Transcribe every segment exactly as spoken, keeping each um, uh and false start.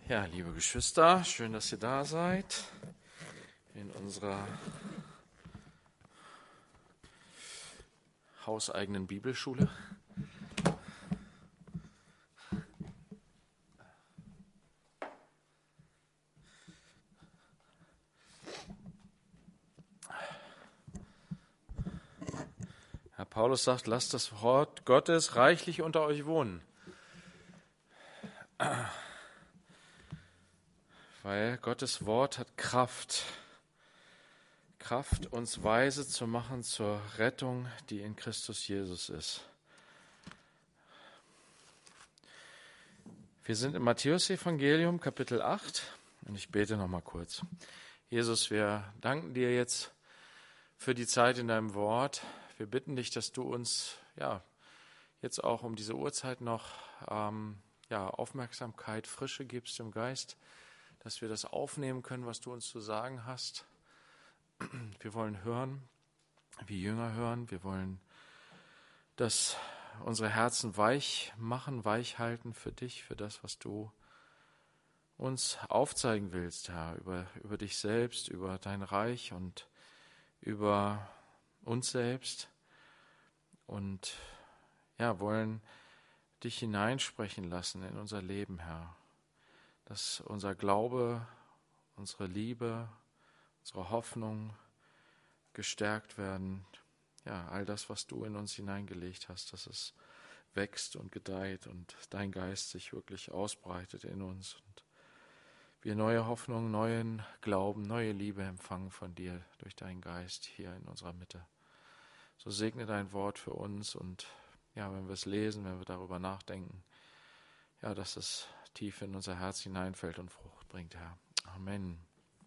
Ja, liebe Geschwister, schön, dass ihr da seid in unserer hauseigenen Bibelschule. Herr Paulus sagt, lasst das Wort Gottes reichlich unter euch wohnen. Weil Gottes Wort hat Kraft. Kraft, uns weise zu machen zur Rettung, die in Christus Jesus ist. Wir sind im Matthäus-Evangelium, Kapitel acht, und ich bete noch mal kurz. Jesus, wir danken dir jetzt für die Zeit in deinem Wort. Wir bitten dich, dass du uns ja jetzt auch um diese Uhrzeit noch ähm, ja, Aufmerksamkeit, Frische gibst im Geist, dass wir das aufnehmen können, was du uns zu sagen hast. Wir wollen hören, wie Jünger hören. Wir wollen, dass unsere Herzen weich machen, weich halten für dich, für das, was du uns aufzeigen willst, Herr, über, über dich selbst, über dein Reich und über uns selbst. Und ja, wollen dich hineinsprechen lassen in unser Leben, Herr. Dass unser Glaube, unsere Liebe, unsere Hoffnung gestärkt werden. Ja, all das, was du in uns hineingelegt hast, dass es wächst und gedeiht und dein Geist sich wirklich ausbreitet in uns. Und wir neue Hoffnung, neuen Glauben, neue Liebe empfangen von dir durch deinen Geist hier in unserer Mitte. So segne dein Wort für uns und ja, wenn wir es lesen, wenn wir darüber nachdenken, ja, dass es tief in unser Herz hineinfällt und Frucht bringt, Herr. Amen.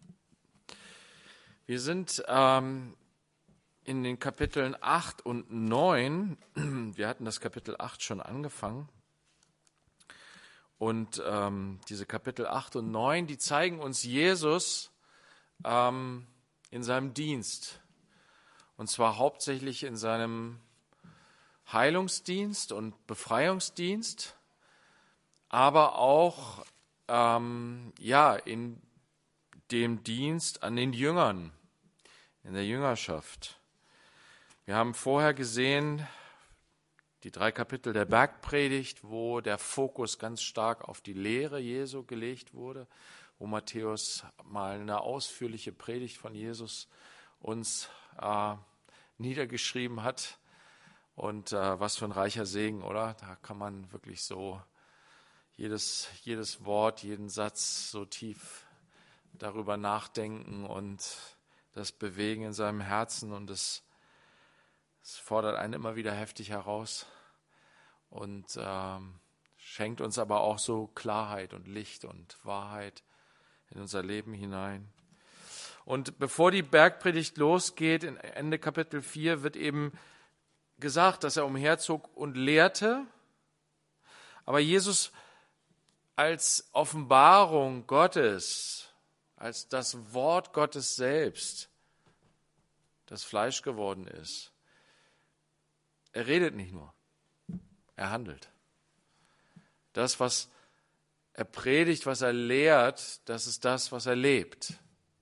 Wir sind ähm, in den Kapiteln acht und neun. Wir hatten das Kapitel acht schon angefangen. Und ähm, diese Kapitel acht und neun, die zeigen uns Jesus ähm, in seinem Dienst. Und zwar hauptsächlich in seinem Heilungsdienst und Befreiungsdienst, aber auch ähm, ja, in dem Dienst an den Jüngern, in der Jüngerschaft. Wir haben vorher gesehen, die drei Kapitel der Bergpredigt, wo der Fokus ganz stark auf die Lehre Jesu gelegt wurde, wo Matthäus mal eine ausführliche Predigt von Jesus uns äh, niedergeschrieben hat. Und äh, was für ein reicher Segen, oder? Da kann man wirklich so jedes, jedes Wort, jeden Satz so tief darüber nachdenken und das bewegen in seinem Herzen. Und es, es fordert einen immer wieder heftig heraus und ähm, schenkt uns aber auch so Klarheit und Licht und Wahrheit in unser Leben hinein. Und bevor die Bergpredigt losgeht, in Ende Kapitel vier, wird eben gesagt, dass er umherzog und lehrte, aber Jesus als Offenbarung Gottes, als das Wort Gottes selbst, das Fleisch geworden ist, er redet nicht nur, er handelt. Das, was er predigt, was er lehrt, das ist das, was er lebt.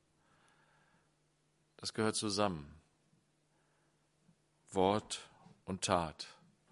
Das gehört zusammen. Wort und Tat.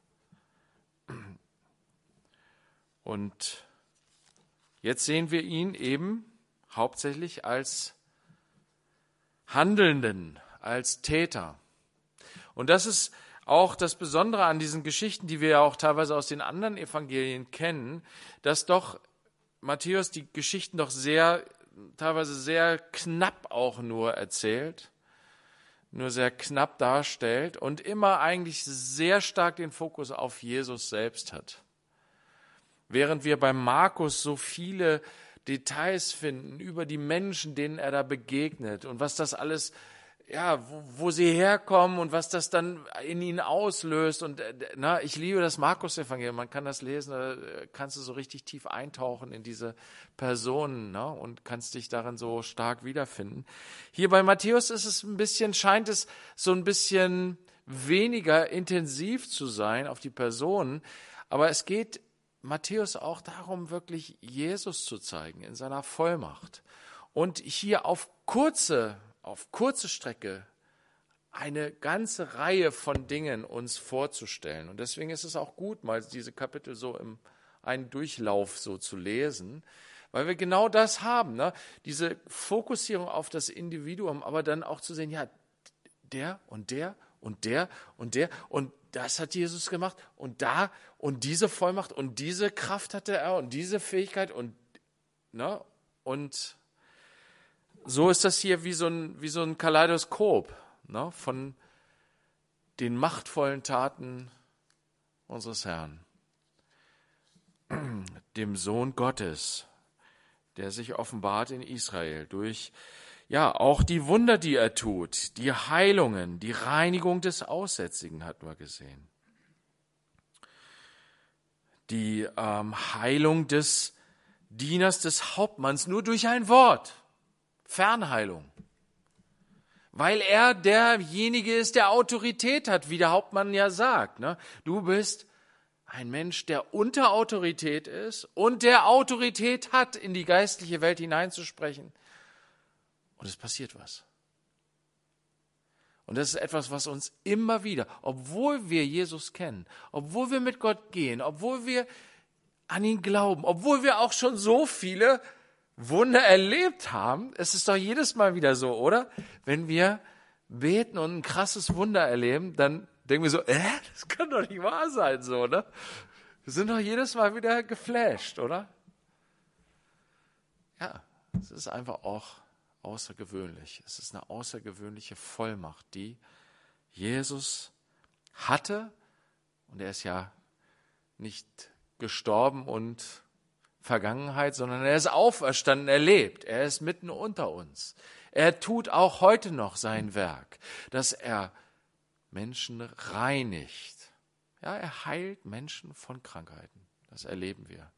Und jetzt sehen wir ihn eben hauptsächlich als Handelnden, als Täter. Und das ist auch das Besondere an diesen Geschichten, die wir ja auch teilweise aus den anderen Evangelien kennen, dass doch Matthäus die Geschichten doch sehr, teilweise sehr knapp auch nur erzählt, nur sehr knapp darstellt und immer eigentlich sehr stark den Fokus auf Jesus selbst hat. Während wir bei Markus so viele Details finden über die Menschen, denen er da begegnet und was das alles, ja, wo, wo sie herkommen und was das dann in ihnen auslöst. Und na, ich liebe das Markus-Evangelium, man kann das lesen, da kannst du so richtig tief eintauchen in diese Personen, ne, und kannst dich darin so stark wiederfinden. Hier bei Matthäus ist es ein bisschen, scheint es so ein bisschen weniger intensiv zu sein auf die Personen, aber es geht Matthäus auch darum, wirklich Jesus zu zeigen in seiner Vollmacht. Und hier auf kurze, auf kurze Strecke eine ganze Reihe von Dingen uns vorzustellen. Und deswegen ist es auch gut, mal diese Kapitel so im einen Durchlauf so zu lesen, weil wir genau das haben, ne? Diese Fokussierung auf das Individuum, aber dann auch zu sehen, ja, der und der und der und der und das hat Jesus gemacht und da und diese Vollmacht und diese Kraft hatte er und diese Fähigkeit und, ne? Und so ist das hier wie so ein, wie so ein Kaleidoskop, ne? Von den machtvollen Taten unseres Herrn, dem Sohn Gottes, der sich offenbart in Israel durch, ja, auch die Wunder, die er tut, die Heilungen, die Reinigung des Aussätzigen hatten wir gesehen. Die ähm, Heilung des Dieners des Hauptmanns nur durch ein Wort. Fernheilung. Weil er derjenige ist, der Autorität hat, wie der Hauptmann ja sagt. Ne? Du bist ein Mensch, der unter Autorität ist und der Autorität hat, in die geistliche Welt hineinzusprechen. Und es passiert was. Und das ist etwas, was uns immer wieder, obwohl wir Jesus kennen, obwohl wir mit Gott gehen, obwohl wir an ihn glauben, obwohl wir auch schon so viele Wunder erlebt haben, es ist doch jedes Mal wieder so, oder? Wenn wir beten und ein krasses Wunder erleben, dann denken wir so, äh, das kann doch nicht wahr sein, so, ne? Wir sind doch jedes Mal wieder geflasht, oder? Ja, es ist einfach auch außergewöhnlich. Es ist eine außergewöhnliche Vollmacht, die Jesus hatte. Und er ist ja nicht gestorben und Vergangenheit, sondern er ist auferstanden, er lebt. Er ist mitten unter uns. Er tut auch heute noch sein Werk, dass er Menschen reinigt. Ja, er heilt Menschen von Krankheiten. Das erleben wir.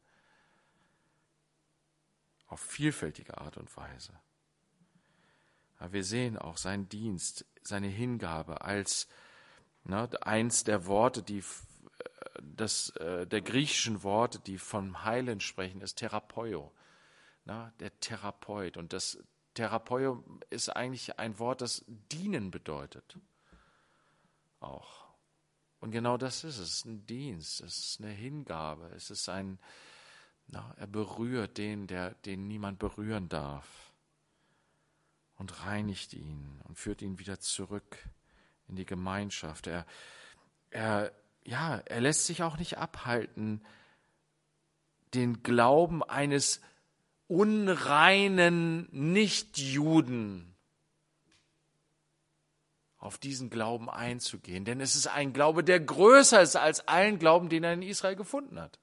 Auf vielfältige Art und Weise. Aber wir sehen auch seinen Dienst, seine Hingabe als, ne, eins der Worte, die das, der griechischen Worte, die vom Heilen sprechen, ist Therapeio. Ne, der Therapeut. Und das Therapeio ist eigentlich ein Wort, das dienen bedeutet. Auch. Und genau das ist es. Es ist ein Dienst, es ist eine Hingabe, es ist ein, na, er berührt den, der, den niemand berühren darf. Und reinigt ihn und führt ihn wieder zurück in die Gemeinschaft. Er, er, ja, er lässt sich auch nicht abhalten, den Glauben eines unreinen Nichtjuden auf diesen Glauben einzugehen. Denn es ist ein Glaube, der größer ist als allen Glauben, den er in Israel gefunden hat.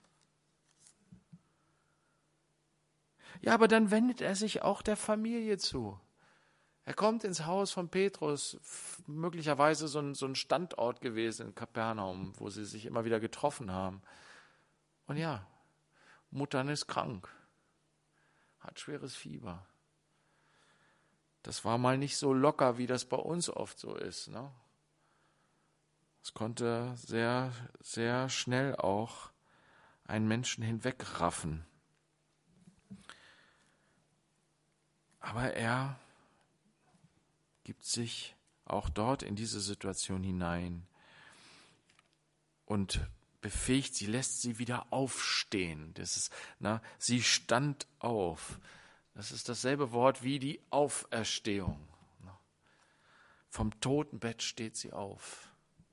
Ja, aber dann wendet er sich auch der Familie zu. Er kommt ins Haus von Petrus, möglicherweise so ein, so ein Standort gewesen in Kapernaum, wo sie sich immer wieder getroffen haben. Und ja, Muttern ist krank, hat schweres Fieber. Das war mal nicht so locker, wie das bei uns oft so ist. Ne? Es konnte sehr, sehr schnell auch einen Menschen hinwegraffen. Aber er gibt sich auch dort in diese Situation hinein und befähigt sie, lässt sie wieder aufstehen. Das ist, na, sie stand auf. Das ist dasselbe Wort wie die Auferstehung. Vom Totenbett steht sie auf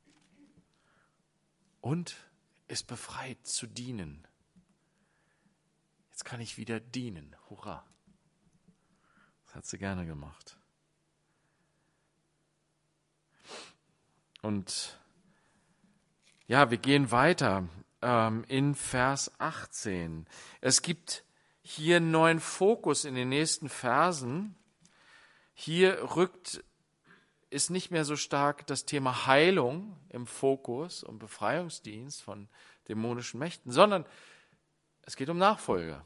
und ist befreit zu dienen. Jetzt kann ich wieder dienen. Hurra. Das hat sie gerne gemacht. Und ja, wir gehen weiter ähm, in Vers achtzehn. Es gibt hier einen neuen Fokus in den nächsten Versen. Hier rückt, ist nicht mehr so stark das Thema Heilung im Fokus und Befreiungsdienst von dämonischen Mächten, sondern es geht um Nachfolge.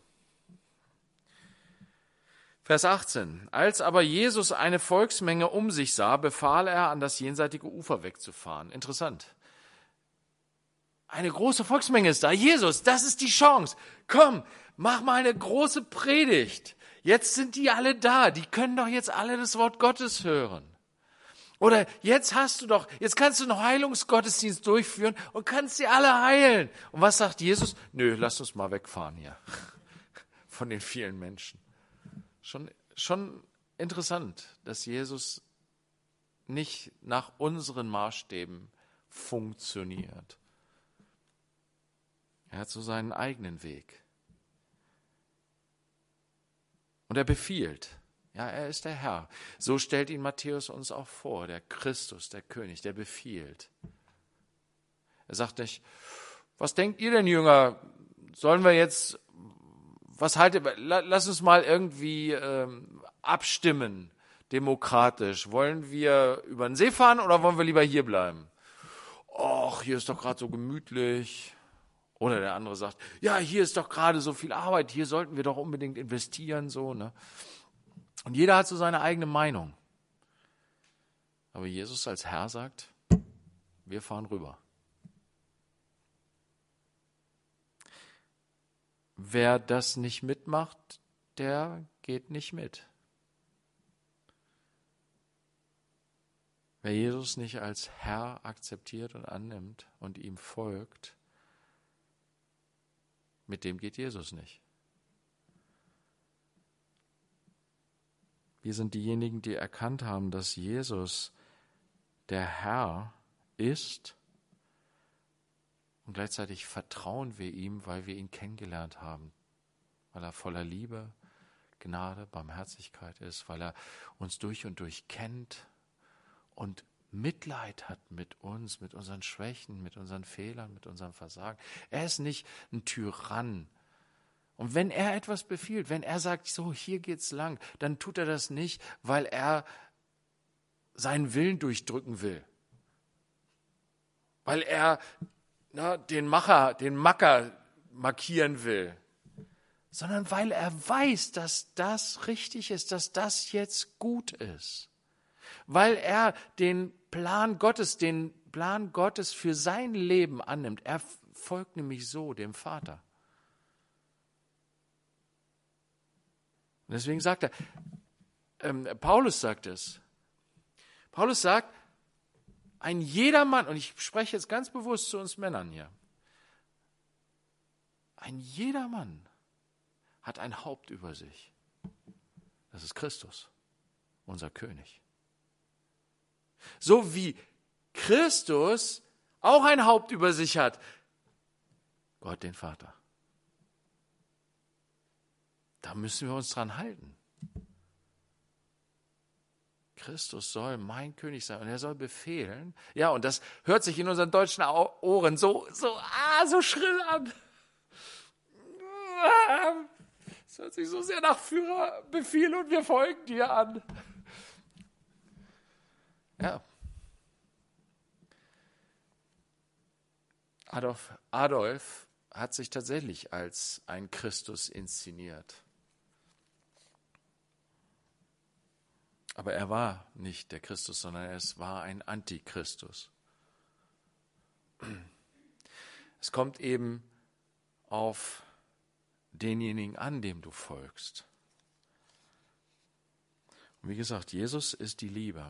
Vers achtzehn. Als aber Jesus eine Volksmenge um sich sah, befahl er, an das jenseitige Ufer wegzufahren. Interessant. Eine große Volksmenge ist da. Jesus, das ist die Chance. Komm, mach mal eine große Predigt. Jetzt sind die alle da. Die können doch jetzt alle das Wort Gottes hören. Oder jetzt hast du doch, jetzt kannst du einen Heilungsgottesdienst durchführen und kannst sie alle heilen. Und was sagt Jesus? Nö, lass uns mal wegfahren hier von den vielen Menschen. Schon, schon interessant, dass Jesus nicht nach unseren Maßstäben funktioniert. Er hat so seinen eigenen Weg. Und er befiehlt. Ja, er ist der Herr. So stellt ihn Matthäus uns auch vor, der Christus, der König, der befiehlt. Er sagt nicht, was denkt ihr denn, Jünger? Sollen wir jetzt, was haltet, lass uns mal irgendwie ähm, abstimmen, demokratisch. Wollen wir über den See fahren oder wollen wir lieber hier bleiben? Och, hier ist doch gerade so gemütlich. Oder der andere sagt, ja, hier ist doch gerade so viel Arbeit, hier sollten wir doch unbedingt investieren, so, ne? Und jeder hat so seine eigene Meinung. Aber Jesus als Herr sagt, wir fahren rüber. Wer das nicht mitmacht, der geht nicht mit. Wer Jesus nicht als Herr akzeptiert und annimmt und ihm folgt, mit dem geht Jesus nicht. Wir sind diejenigen, die erkannt haben, dass Jesus der Herr ist und gleichzeitig vertrauen wir ihm, weil wir ihn kennengelernt haben, weil er voller Liebe, Gnade, Barmherzigkeit ist, weil er uns durch und durch kennt und Mitleid hat mit uns, mit unseren Schwächen, mit unseren Fehlern, mit unserem Versagen. Er ist nicht ein Tyrann. Und wenn er etwas befiehlt, wenn er sagt, so, hier geht's lang, dann tut er das nicht, weil er seinen Willen durchdrücken will. Weil er na, den Macher, den Macker markieren will. Sondern weil er weiß, dass das richtig ist, dass das jetzt gut ist. Weil er den Plan Gottes, den Plan Gottes für sein Leben annimmt. Er folgt nämlich so dem Vater. Und deswegen sagt er, ähm, Paulus sagt es. Paulus sagt, ein jedermann, und ich spreche jetzt ganz bewusst zu uns Männern hier, ein jedermann hat ein Haupt über sich. Das ist Christus, unser König. So wie Christus auch ein Haupt über sich hat, Gott den Vater. Da müssen wir uns dran halten. Christus soll mein König sein und er soll befehlen. Ja, und das hört sich in unseren deutschen Ohren so, so, ah, so schrill an. Es hört sich so sehr nach Führerbefehl und wir folgen dir an. Ja. Adolf, Adolf hat sich tatsächlich als ein Christus inszeniert. Aber er war nicht der Christus, sondern es war ein Antichristus. Es kommt eben auf denjenigen an, dem du folgst. Und wie gesagt, Jesus ist die Liebe.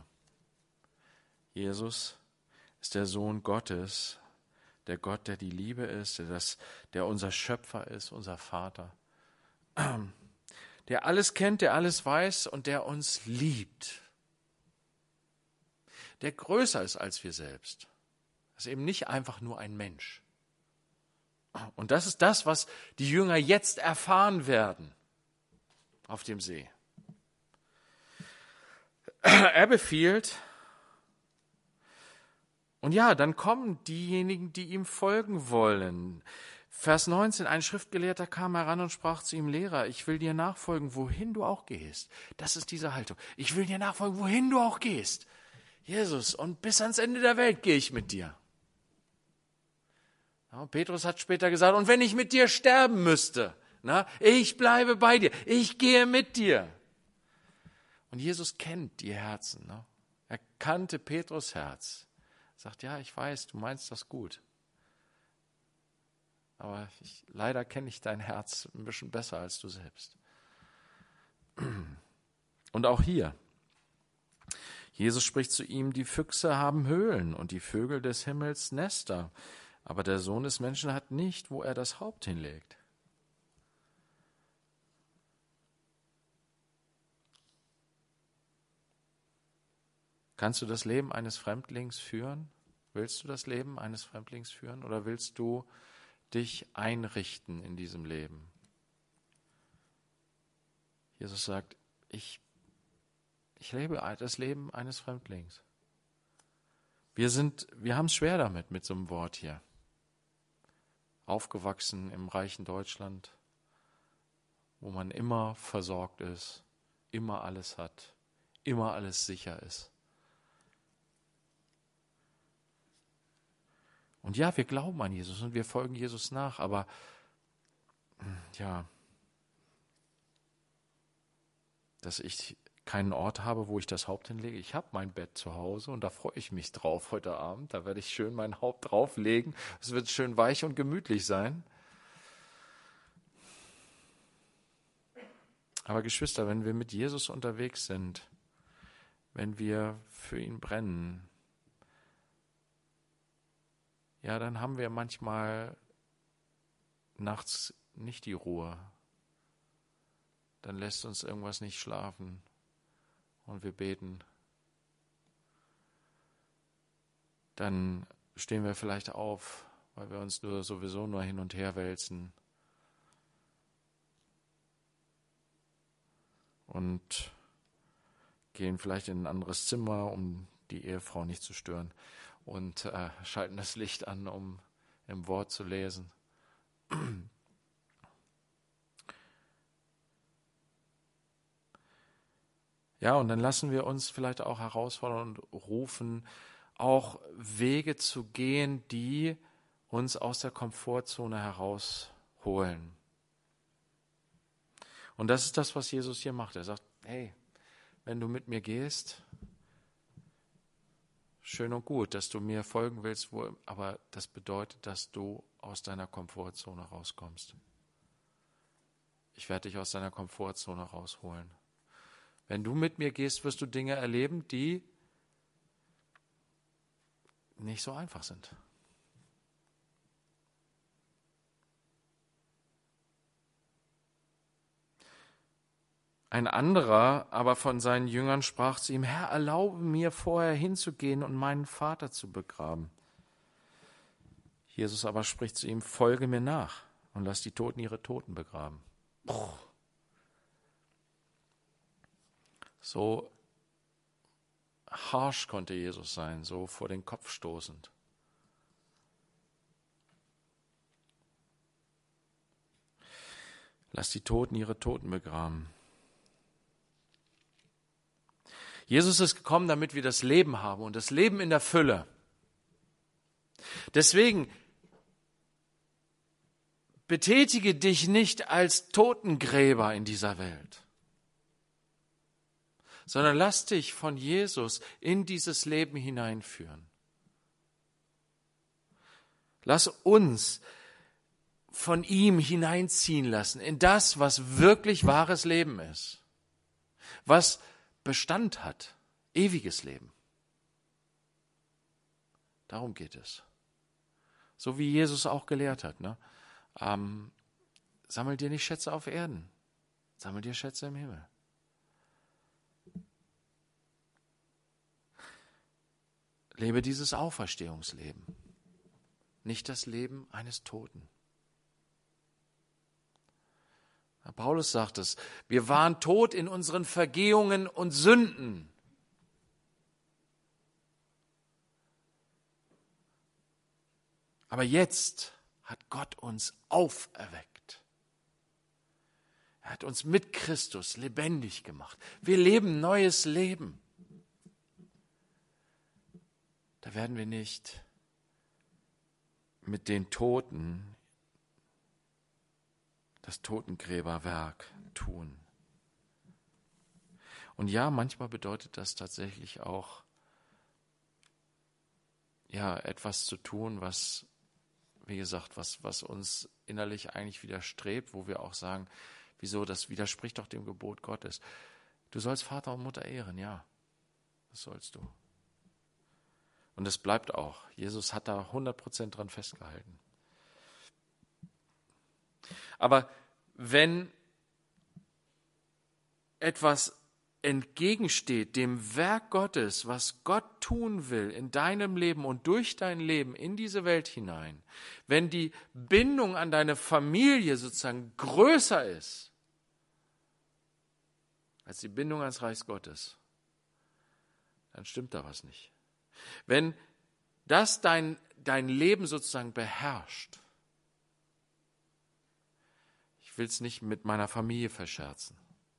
Jesus ist der Sohn Gottes, der Gott, der die Liebe ist, der, das, der unser Schöpfer ist, unser Vater, der alles kennt, der alles weiß und der uns liebt, der größer ist als wir selbst. Das ist eben nicht einfach nur ein Mensch. Und das ist das, was die Jünger jetzt erfahren werden auf dem See. Er befiehlt, und ja, dann kommen diejenigen, die ihm folgen wollen. Vers neunzehn, ein Schriftgelehrter kam heran und sprach zu ihm, Lehrer, ich will dir nachfolgen, wohin du auch gehst. Das ist diese Haltung. Ich will dir nachfolgen, wohin du auch gehst. Jesus, und bis ans Ende der Welt gehe ich mit dir. Ja, Petrus hat später gesagt, und wenn ich mit dir sterben müsste, na, ich bleibe bei dir, ich gehe mit dir. Und Jesus kennt die Herzen. Ne? Er kannte Petrus Herz. Er sagt, ja, ich weiß, du meinst das gut. aber ich, leider kenne ich dein Herz ein bisschen besser als du selbst. Und auch hier, Jesus spricht zu ihm, die Füchse haben Höhlen und die Vögel des Himmels Nester, aber der Sohn des Menschen hat nicht, wo er das Haupt hinlegt. Kannst du das Leben eines Fremdlings führen? Willst du das Leben eines Fremdlings führen oder willst du dich einrichten in diesem Leben? Jesus sagt, ich, ich lebe das Leben eines Fremdlings. Wir sind, wir haben es schwer damit, mit so einem Wort hier. Aufgewachsen im reichen Deutschland, wo man immer versorgt ist, immer alles hat, immer alles sicher ist. Und ja, wir glauben an Jesus und wir folgen Jesus nach, aber ja, dass ich keinen Ort habe, wo ich das Haupt hinlege. Ich habe mein Bett zu Hause und da freue ich mich drauf heute Abend. Da werde ich schön mein Haupt drauflegen. Es wird schön weich und gemütlich sein. Aber Geschwister, wenn wir mit Jesus unterwegs sind, wenn wir für ihn brennen, ja, dann haben wir manchmal nachts nicht die Ruhe. Dann lässt uns irgendwas nicht schlafen und wir beten. Dann stehen wir vielleicht auf, weil wir uns nur sowieso nur hin und her wälzen. Und gehen vielleicht in ein anderes Zimmer, um die Ehefrau nicht zu stören. Und äh, schalten das Licht an, um im Wort zu lesen. Ja, und dann lassen wir uns vielleicht auch herausfordern und rufen, auch Wege zu gehen, die uns aus der Komfortzone herausholen. Und das ist das, was Jesus hier macht. Er sagt, hey, wenn du mit mir gehst, schön und gut, dass du mir folgen willst, wo, aber das bedeutet, dass du aus deiner Komfortzone rauskommst. Ich werde dich aus deiner Komfortzone rausholen. Wenn du mit mir gehst, wirst du Dinge erleben, die nicht so einfach sind. Ein anderer aber von seinen Jüngern sprach zu ihm, Herr, erlaube mir vorher hinzugehen und meinen Vater zu begraben. Jesus aber spricht zu ihm, folge mir nach und lass die Toten ihre Toten begraben. Boah. So harsch konnte Jesus sein, so vor den Kopf stoßend. Lass die Toten ihre Toten begraben. Jesus ist gekommen, damit wir das Leben haben und das Leben in der Fülle. Deswegen betätige dich nicht als Totengräber in dieser Welt, sondern lass dich von Jesus in dieses Leben hineinführen. Lass uns von ihm hineinziehen lassen in das, was wirklich wahres Leben ist, was Bestand hat, ewiges Leben. Darum geht es. So wie Jesus auch gelehrt hat. Ne? Ähm, sammel dir nicht Schätze auf Erden, sammel dir Schätze im Himmel. Lebe dieses Auferstehungsleben, nicht das Leben eines Toten. Paulus sagt es, wir waren tot in unseren Vergehungen und Sünden. Aber jetzt hat Gott uns auferweckt. Er hat uns mit Christus lebendig gemacht. Wir leben neues Leben. Da werden wir nicht mit den Toten das Totengräberwerk tun. Und ja, manchmal bedeutet das tatsächlich auch, ja, etwas zu tun, was wie gesagt, was, was uns innerlich eigentlich widerstrebt, wo wir auch sagen, wieso, das widerspricht doch dem Gebot Gottes. Du sollst Vater und Mutter ehren, ja, das sollst du. Und es bleibt auch. Jesus hat da hundert Prozent dran festgehalten. Aber wenn etwas entgegensteht dem Werk Gottes, was Gott tun will in deinem Leben und durch dein Leben in diese Welt hinein, wenn die Bindung an deine Familie sozusagen größer ist als die Bindung ans Reich Gottes, dann stimmt da was nicht. Wenn das dein, dein Leben sozusagen beherrscht, ich will es nicht mit meiner Familie verscherzen,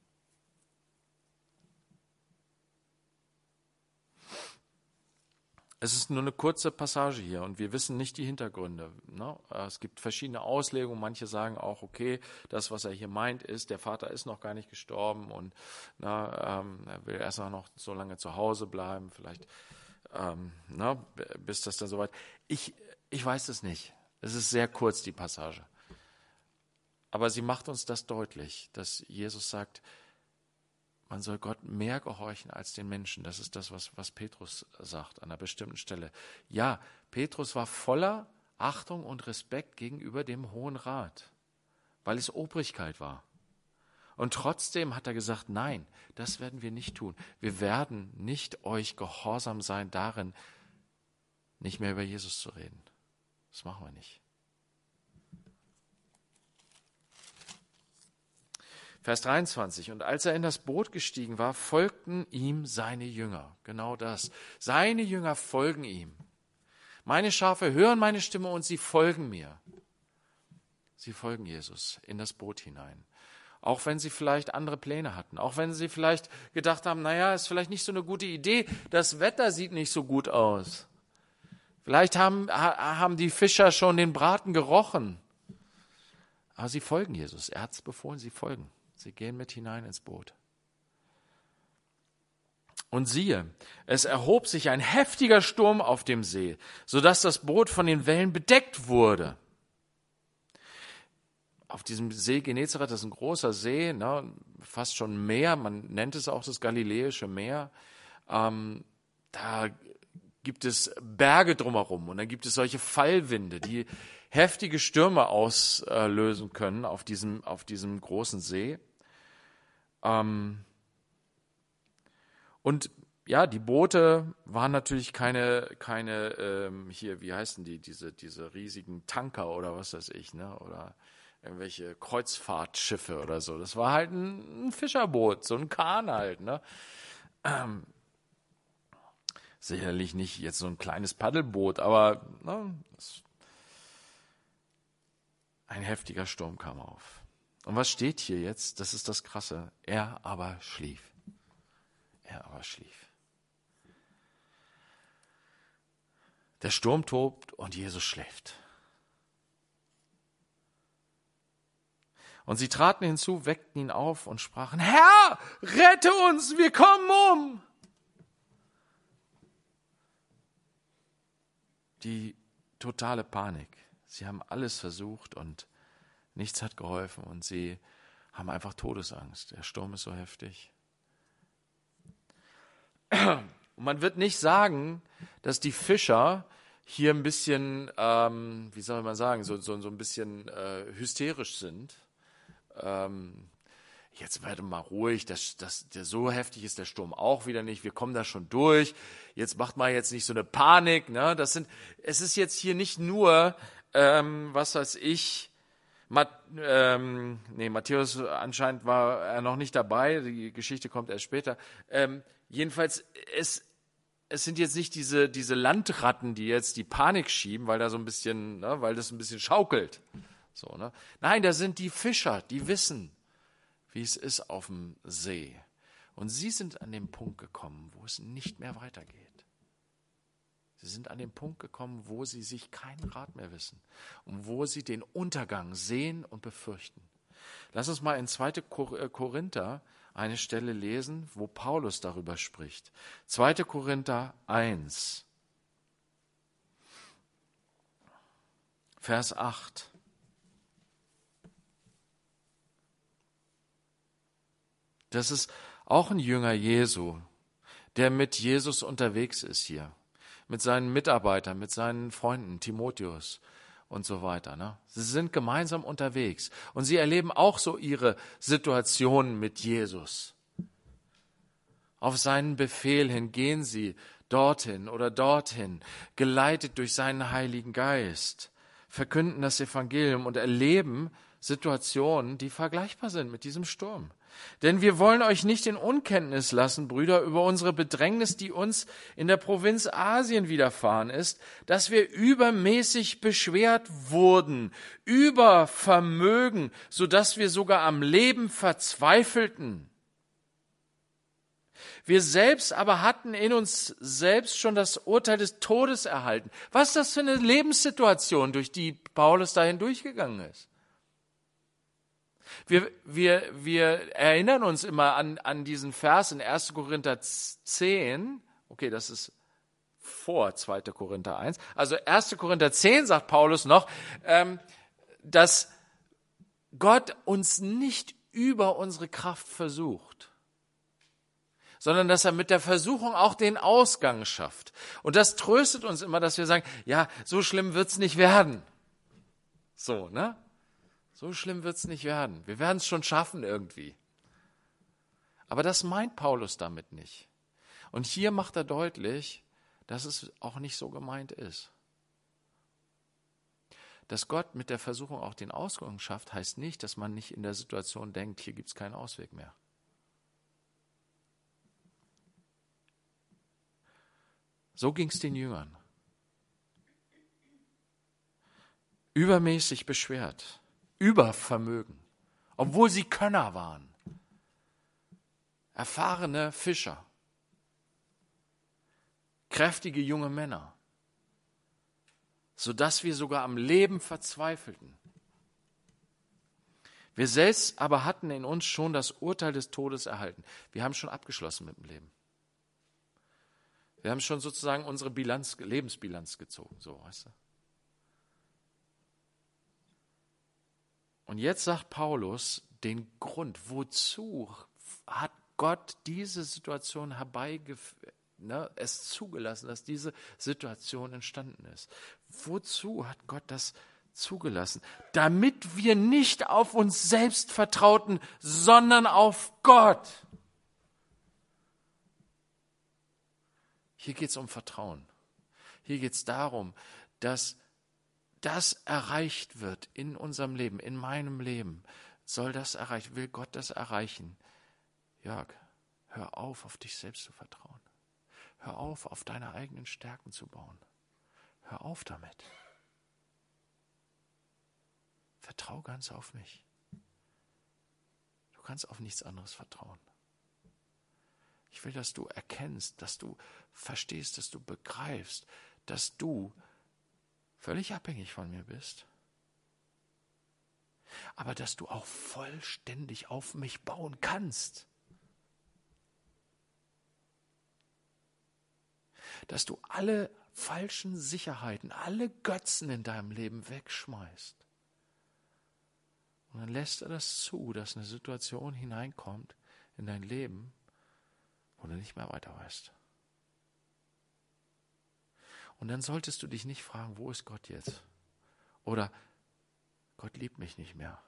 es ist nur eine kurze Passage hier und wir wissen nicht die Hintergründe. Ne? Es gibt verschiedene Auslegungen. Manche sagen auch, okay, das, was er hier meint, ist, der Vater ist noch gar nicht gestorben und na, ähm, er will erst noch so lange zu Hause bleiben, vielleicht ähm, na, bis das dann soweit. Ich, ich weiß es nicht. Es ist sehr kurz, die Passage. Aber sie macht uns das deutlich, dass Jesus sagt, man soll Gott mehr gehorchen als den Menschen. Das ist das, was, was Petrus sagt an einer bestimmten Stelle. Ja, Petrus war voller Achtung und Respekt gegenüber dem Hohen Rat, weil es Obrigkeit war. Und trotzdem hat er gesagt, nein, das werden wir nicht tun. Wir werden nicht euch gehorsam sein darin, nicht mehr über Jesus zu reden. Das machen wir nicht. Vers dreiundzwanzig, und als er in das Boot gestiegen war, folgten ihm seine Jünger. Genau das. Seine Jünger folgen ihm. Meine Schafe hören meine Stimme und sie folgen mir. Sie folgen Jesus in das Boot hinein. Auch wenn sie vielleicht andere Pläne hatten. Auch wenn sie vielleicht gedacht haben, naja, ist vielleicht nicht so eine gute Idee. Das Wetter sieht nicht so gut aus. Vielleicht haben, haben die Fischer schon den Braten gerochen. Aber sie folgen Jesus. Er hat es befohlen, sie folgen. Sie gehen mit hinein ins Boot. Und siehe, es erhob sich ein heftiger Sturm auf dem See, sodass das Boot von den Wellen bedeckt wurde. Auf diesem See Genezareth, das ist ein großer See, ne, fast schon Meer, man nennt es auch das Galiläische Meer. Ähm, da gibt es Berge drumherum und dann gibt es solche Fallwinde, die heftige Stürme auslösen können auf diesem, auf diesem großen See. Ähm, und ja, die Boote waren natürlich keine, keine ähm, hier, wie heißen die, diese, diese riesigen Tanker oder was weiß ich, ne, oder irgendwelche Kreuzfahrtschiffe oder so. Das war halt ein, ein Fischerboot, so ein Kahn halt, ne. Ähm, sicherlich nicht jetzt so ein kleines Paddelboot, aber ne, das, ein heftiger Sturm kam auf. Und was steht hier jetzt? Das ist das Krasse. Er aber schlief. Er aber schlief. Der Sturm tobt und Jesus schläft. Und sie traten hinzu, weckten ihn auf und sprachen, Herr, rette uns, wir kommen um. Die totale Panik. Sie haben alles versucht und nichts hat geholfen und sie haben einfach Todesangst. Der Sturm ist so heftig. Und man wird nicht sagen, dass die Fischer hier ein bisschen, ähm, wie soll man sagen, so, so, so ein bisschen äh, hysterisch sind. Ähm, jetzt werde mal ruhig, das, das, der, so heftig ist der Sturm auch wieder nicht, wir kommen da schon durch. Jetzt macht mal jetzt nicht so eine Panik. Ne? Das sind, es ist jetzt hier nicht nur, ähm, was weiß ich, Mat, ähm, nee, Matthäus anscheinend war er noch nicht dabei, die Geschichte kommt erst später. Ähm, jedenfalls, es, es sind jetzt nicht diese, diese Landratten, die jetzt die Panik schieben, weil da so ein bisschen, ne, weil das ein bisschen schaukelt. So, ne? Nein, da sind die Fischer, die wissen, wie es ist auf dem See. Und sie sind an den Punkt gekommen, wo es nicht mehr weitergeht. Sie sind an den Punkt gekommen, wo sie sich keinen Rat mehr wissen und wo sie den Untergang sehen und befürchten. Lass uns mal in zweiter Korinther eine Stelle lesen, wo Paulus darüber spricht. zweiter Korinther eins, Vers acht. Das ist auch ein Jünger Jesu, der mit Jesus unterwegs ist hier, mit seinen Mitarbeitern, mit seinen Freunden, Timotheus und so weiter. Ne? Sie sind gemeinsam unterwegs und sie erleben auch so ihre Situationen mit Jesus. Auf seinen Befehl hin gehen sie dorthin oder dorthin, geleitet durch seinen Heiligen Geist, verkünden das Evangelium und erleben Situationen, die vergleichbar sind mit diesem Sturm. Denn wir wollen euch nicht in Unkenntnis lassen, Brüder, über unsere Bedrängnis, die uns in der Provinz Asien widerfahren ist, dass wir übermäßig beschwert wurden, über Vermögen, so dass wir sogar am Leben verzweifelten. Wir selbst aber hatten in uns selbst schon das Urteil des Todes erhalten. Was ist das für eine Lebenssituation, durch die Paulus dahin durchgegangen ist? Wir, wir, wir erinnern uns immer an, an diesen Vers in erster Korinther zehn. Okay, das ist vor zweiter Korinther eins. Also erster Korinther zehn sagt Paulus noch, ähm, dass Gott uns nicht über unsere Kraft versucht, sondern dass er mit der Versuchung auch den Ausgang schafft. Und das tröstet uns immer, dass wir sagen, ja, so schlimm wird's nicht werden. So, ne? So schlimm wird's nicht werden. Wir werden es schon schaffen irgendwie. Aber das meint Paulus damit nicht. Und hier macht er deutlich, dass es auch nicht so gemeint ist. Dass Gott mit der Versuchung auch den Ausgang schafft, heißt nicht, dass man nicht in der Situation denkt, hier gibt's keinen Ausweg mehr. So ging's den Jüngern. Übermäßig beschwert. Übervermögen, obwohl sie Könner waren, erfahrene Fischer, kräftige junge Männer, sodass wir sogar am Leben verzweifelten. Wir selbst aber hatten in uns schon das Urteil des Todes erhalten. Wir haben schon abgeschlossen mit dem Leben. Wir haben schon sozusagen unsere Bilanz, Lebensbilanz gezogen, so, weißt du. Und jetzt sagt Paulus den Grund, wozu hat Gott diese Situation herbeigeführt, ne, es zugelassen, dass diese Situation entstanden ist. Wozu hat Gott das zugelassen? Damit wir nicht auf uns selbst vertrauten, sondern auf Gott. Hier geht es um Vertrauen. Hier geht es darum, dass das erreicht wird in unserem Leben, in meinem Leben. Soll das erreichen? Will Gott das erreichen? Jörg, hör auf, auf dich selbst zu vertrauen. Hör auf, auf deine eigenen Stärken zu bauen. Hör auf damit. Vertrau ganz auf mich. Du kannst auf nichts anderes vertrauen. Ich will, dass du erkennst, dass du verstehst, dass du begreifst, dass du völlig abhängig von mir bist, aber dass du auch vollständig auf mich bauen kannst. Dass du alle falschen Sicherheiten, alle Götzen in deinem Leben wegschmeißt. Und dann lässt er das zu, dass eine Situation hineinkommt in dein Leben, wo du nicht mehr weiter weißt. Und dann solltest du dich nicht fragen, wo ist Gott jetzt? Oder Gott liebt mich nicht mehr.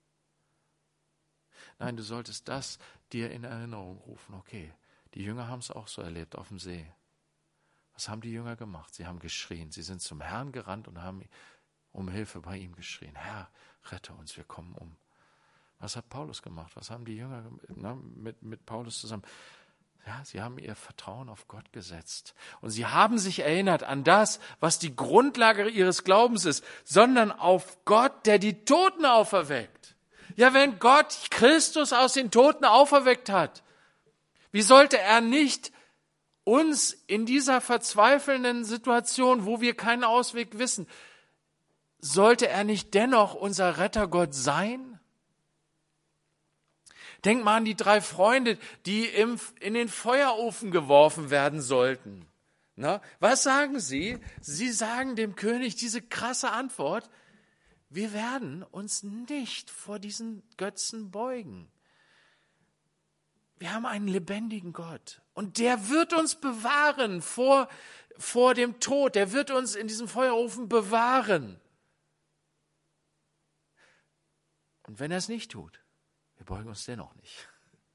Nein, du solltest das dir in Erinnerung rufen. Okay, die Jünger haben es auch so erlebt auf dem See. Was haben die Jünger gemacht? Sie haben geschrien. Sie sind zum Herrn gerannt und haben um Hilfe bei ihm geschrien. Herr, rette uns, wir kommen um. Was hat Paulus gemacht? Was haben die Jünger na, mit, mit Paulus zusammen? Ja, sie haben ihr Vertrauen auf Gott gesetzt. Und sie haben sich erinnert an das, was die Grundlage ihres Glaubens ist, sondern auf Gott, der die Toten auferweckt. Ja, wenn Gott Christus aus den Toten auferweckt hat, wie sollte er nicht uns in dieser verzweifelnden Situation, wo wir keinen Ausweg wissen, sollte er nicht dennoch unser Rettergott sein? Denk mal an die drei Freunde, die im, in den Feuerofen geworfen werden sollten. Na, was sagen sie? Sie sagen dem König diese krasse Antwort. Wir werden uns nicht vor diesen Götzen beugen. Wir haben einen lebendigen Gott und der wird uns bewahren vor, vor dem Tod. Der wird uns in diesem Feuerofen bewahren. Und wenn er es nicht tut, wir beugen uns dennoch nicht.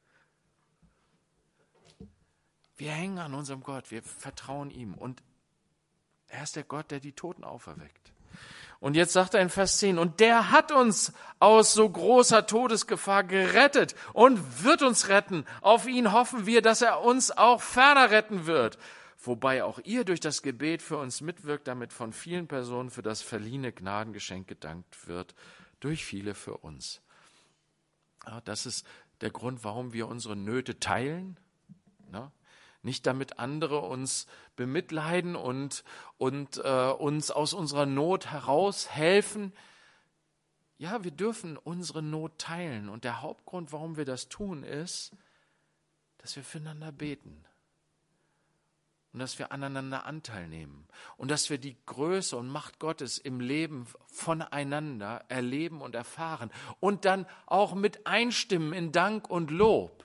Wir hängen an unserem Gott, wir vertrauen ihm und er ist der Gott, der die Toten auferweckt. Und jetzt sagt er in Vers zehn, und der hat uns aus so großer Todesgefahr gerettet und wird uns retten. Auf ihn hoffen wir, dass er uns auch ferner retten wird. Wobei auch ihr durch das Gebet für uns mitwirkt, damit von vielen Personen für das verliehene Gnadengeschenk gedankt wird, durch viele für uns. Ja, das ist der Grund, warum wir unsere Nöte teilen. Ja? Nicht damit andere uns bemitleiden und, und äh, uns aus unserer Not heraushelfen. Ja, wir dürfen unsere Not teilen. Und der Hauptgrund, warum wir das tun, ist, dass wir füreinander beten. Und dass wir aneinander Anteil nehmen. Und dass wir die Größe und Macht Gottes im Leben voneinander erleben und erfahren. Und dann auch mit einstimmen in Dank und Lob.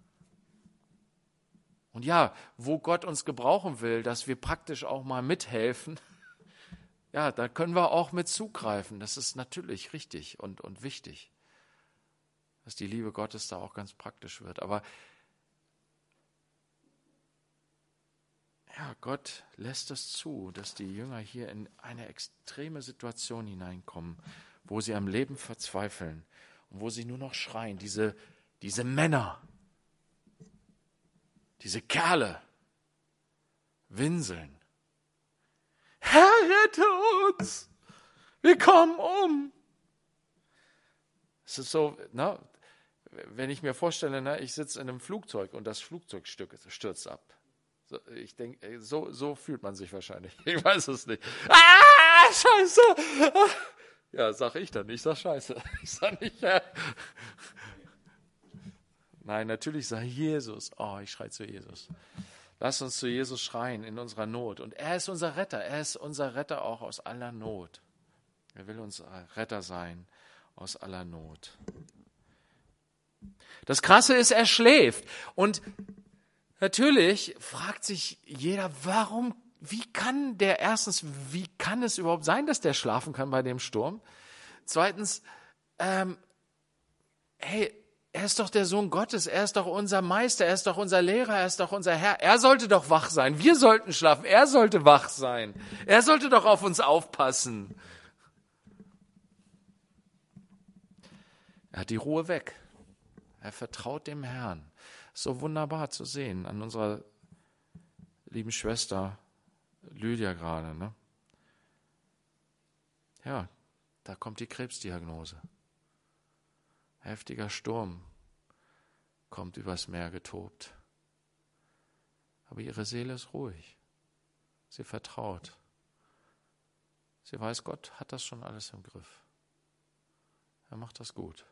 Und ja, wo Gott uns gebrauchen will, dass wir praktisch auch mal mithelfen, ja, da können wir auch mit zugreifen. Das ist natürlich richtig und, und wichtig, dass die Liebe Gottes da auch ganz praktisch wird. Aber ja, Gott lässt es zu, dass die Jünger hier in eine extreme Situation hineinkommen, wo sie am Leben verzweifeln und wo sie nur noch schreien, diese, diese Männer, diese Kerle winseln. Herr, rette uns! Wir kommen um! Es ist so, na, wenn ich mir vorstelle, na, ich sitze in einem Flugzeug und das Flugzeug stürzt ab. So, ich denke, so, so fühlt man sich wahrscheinlich. Ich weiß es nicht. Ah, Scheiße! Ja, sag ich dann nicht, sag Scheiße. Ich sag nicht, Herr. Nein, natürlich sag Jesus. Oh, ich schreie zu Jesus. Lass uns zu Jesus schreien in unserer Not. Und er ist unser Retter. Er ist unser Retter auch aus aller Not. Er will unser Retter sein aus aller Not. Das Krasse ist, er schläft. Und natürlich fragt sich jeder, warum, wie kann der, erstens, wie kann es überhaupt sein, dass der schlafen kann bei dem Sturm? Zweitens, ähm, hey, er ist doch der Sohn Gottes, er ist doch unser Meister, er ist doch unser Lehrer, er ist doch unser Herr. Er sollte doch wach sein, wir sollten schlafen, er sollte wach sein. Er sollte doch auf uns aufpassen. Er hat die Ruhe weg. Er vertraut dem Herrn. So wunderbar zu sehen an unserer lieben Schwester Lydia gerade. Ne? Ja, da kommt die Krebsdiagnose. Heftiger Sturm kommt übers Meer getobt. Aber ihre Seele ist ruhig. Sie vertraut. Sie weiß, Gott hat das schon alles im Griff. Er macht das gut.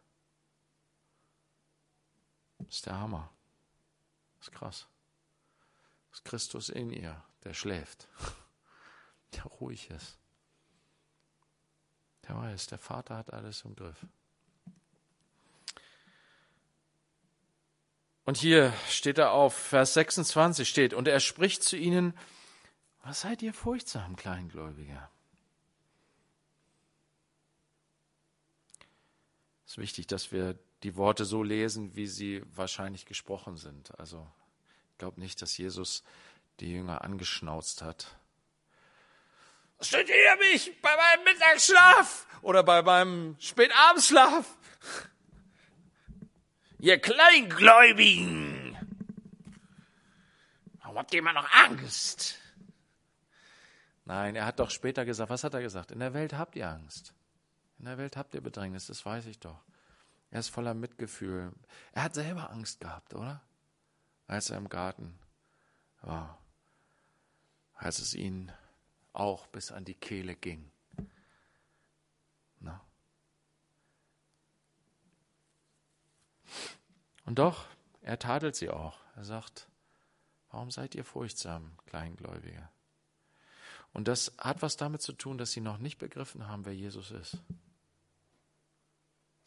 Das ist der Hammer. Das ist krass. Das ist Christus in ihr, der schläft, der ruhig ist. Der weiß, der Vater hat alles im Griff. Und hier steht er auf, Vers sechsundzwanzig steht, und er spricht zu ihnen, was seid ihr furchtsam, Kleingläubiger? Es ist wichtig, dass wir die Worte so lesen, wie sie wahrscheinlich gesprochen sind. Also ich glaube nicht, dass Jesus die Jünger angeschnauzt hat. Was stört ihr mich bei meinem Mittagsschlaf oder bei meinem Spätabendsschlaf? Ihr Kleingläubigen! Warum habt ihr immer noch Angst? Nein, er hat doch später gesagt, was hat er gesagt? In der Welt habt ihr Angst. In der Welt habt ihr Bedrängnis, das weiß ich doch. Er ist voller Mitgefühl. Er hat selber Angst gehabt, oder? Als er im Garten war. Als es ihn auch bis an die Kehle ging. Na? Und doch, er tadelt sie auch. Er sagt, warum seid ihr furchtsam, Kleingläubige? Und das hat was damit zu tun, dass sie noch nicht begriffen haben, wer Jesus ist.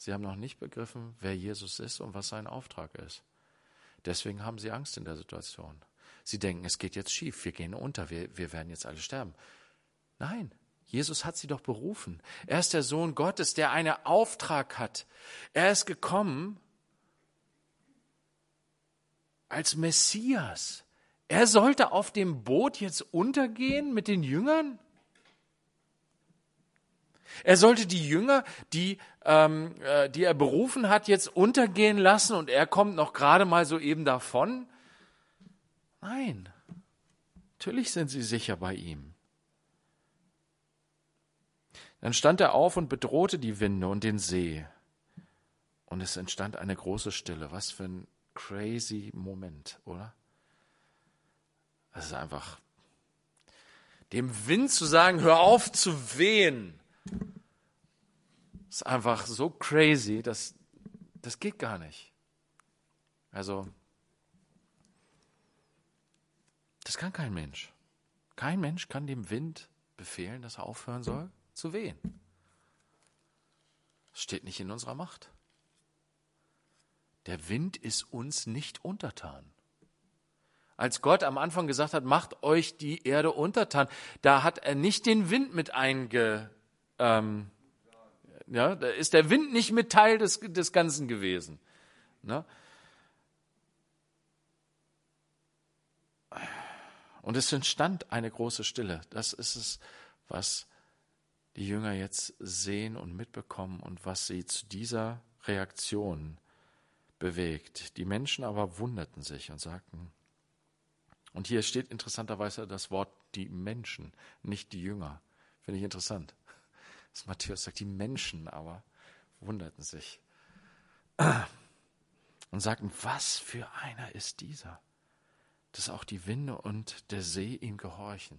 Sie haben noch nicht begriffen, wer Jesus ist und was sein Auftrag ist. Deswegen haben sie Angst in der Situation. Sie denken, es geht jetzt schief, wir gehen unter, wir, wir werden jetzt alle sterben. Nein, Jesus hat sie doch berufen. Er ist der Sohn Gottes, der einen Auftrag hat. Er ist gekommen als Messias. Er sollte auf dem Boot jetzt untergehen mit den Jüngern? Er sollte die Jünger, die, ähm, äh, die er berufen hat, jetzt untergehen lassen und er kommt noch gerade mal so eben davon? Nein, natürlich sind sie sicher bei ihm. Dann stand er auf und bedrohte die Winde und den See. Und es entstand eine große Stille. Was für ein crazy Moment, oder? Das ist einfach, dem Wind zu sagen, hör auf zu wehen, ist einfach so crazy, dass das geht gar nicht. Also, das kann kein Mensch. Kein Mensch kann dem Wind befehlen, dass er aufhören soll zu wehen. Das steht nicht in unserer Macht. Der Wind ist uns nicht untertan. Als Gott am Anfang gesagt hat, macht euch die Erde untertan, da hat er nicht den Wind mit einge... Ähm, ja, da ist der Wind nicht mit Teil des, des Ganzen gewesen. Ne? Und es entstand eine große Stille. Das ist es, was die Jünger jetzt sehen und mitbekommen und was sie zu dieser Reaktion bewegt. Die Menschen aber wunderten sich und sagten, und hier steht interessanterweise das Wort die Menschen, nicht die Jünger. Finde ich interessant. Das Matthäus sagt, die Menschen aber wunderten sich und sagten, was für einer ist dieser, dass auch die Winde und der See ihm gehorchen.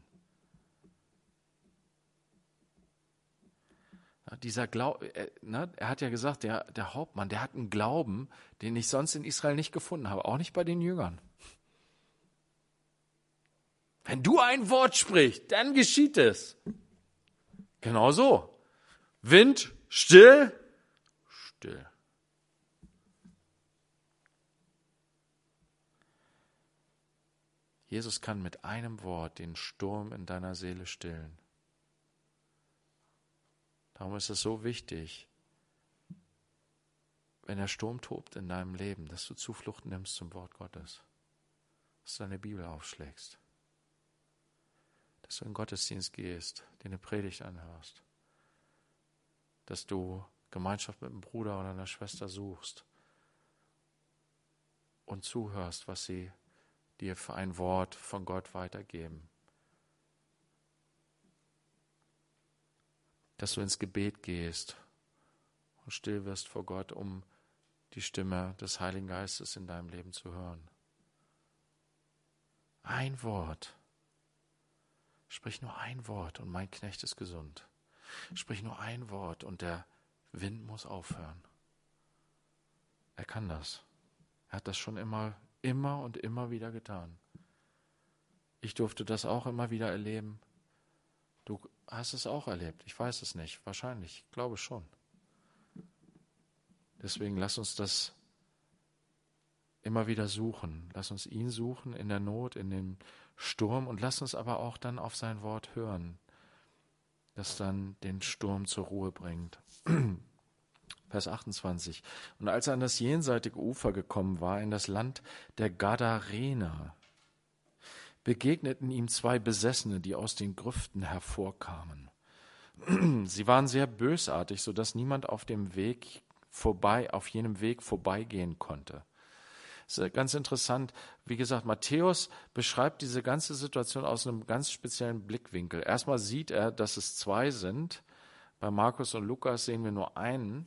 Ja, dieser Glaube, er, ne, er hat ja gesagt, der, der Hauptmann, der hat einen Glauben, den ich sonst in Israel nicht gefunden habe, auch nicht bei den Jüngern. Wenn du ein Wort sprichst, dann geschieht es. Genau so. Wind, still, still. Jesus kann mit einem Wort den Sturm in deiner Seele stillen. Darum ist es so wichtig, wenn der Sturm tobt in deinem Leben, dass du Zuflucht nimmst zum Wort Gottes, dass du deine Bibel aufschlägst, dass du in den Gottesdienst gehst, dir eine Predigt anhörst, dass du Gemeinschaft mit einem Bruder oder einer Schwester suchst und zuhörst, was sie dir für ein Wort von Gott weitergeben. Dass du ins Gebet gehst und still wirst vor Gott, um die Stimme des Heiligen Geistes in deinem Leben zu hören. Ein Wort. Sprich nur ein Wort und mein Knecht ist gesund. Sprich nur ein Wort und der Wind muss aufhören. Er kann das. Er hat das schon immer, immer und immer wieder getan. Ich durfte das auch immer wieder erleben. Du hast es auch erlebt. Ich weiß es nicht. Wahrscheinlich. Ich glaube schon. Deswegen lass uns das immer wieder suchen. Lass uns ihn suchen in der Not, in dem Sturm und lass uns aber auch dann auf sein Wort hören, das dann den Sturm zur Ruhe bringt. Vers achtundzwanzig. Und als er an das jenseitige Ufer gekommen war, in das Land der Gadarener, begegneten ihm zwei Besessene, die aus den Grüften hervorkamen. Sie waren sehr bösartig, so dass niemand auf dem Weg vorbei, auf jenem Weg vorbeigehen konnte. Das ist ganz interessant. Wie gesagt, Matthäus beschreibt diese ganze Situation aus einem ganz speziellen Blickwinkel. Erstmal sieht er, dass es zwei sind. Bei Markus und Lukas sehen wir nur einen.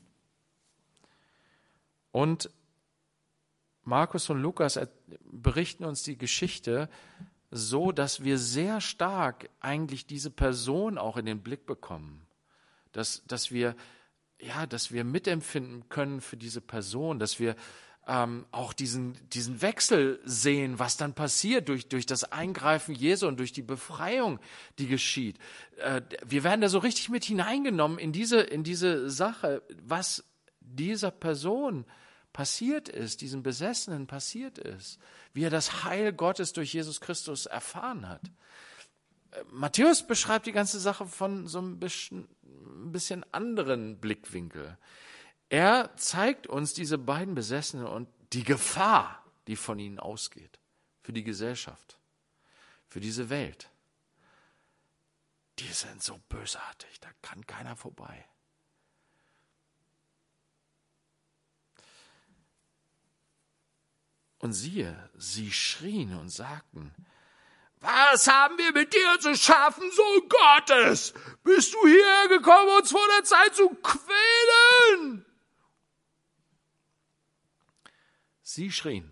Und Markus und Lukas berichten uns die Geschichte so, dass wir sehr stark eigentlich diese Person auch in den Blick bekommen. Dass, dass wir, ja, dass wir mitempfinden können für diese Person, dass wir ähm, auch diesen, diesen Wechsel sehen, was dann passiert durch, durch das Eingreifen Jesu und durch die Befreiung, die geschieht. Äh, wir werden da so richtig mit hineingenommen in diese, in diese Sache, was dieser Person passiert ist, diesem Besessenen passiert ist, wie er das Heil Gottes durch Jesus Christus erfahren hat. Matthäus beschreibt die ganze Sache von so ein bisschen, ein bisschen anderen Blickwinkel. Er zeigt uns diese beiden Besessenen und die Gefahr, die von ihnen ausgeht, für die Gesellschaft, für diese Welt. Die sind so bösartig, da kann keiner vorbei. Und siehe, sie schrien und sagten: Was haben wir mit dir zu schaffen, Sohn Gottes? Bist du hierher gekommen, uns vor der Zeit zu quälen? Sie schrien.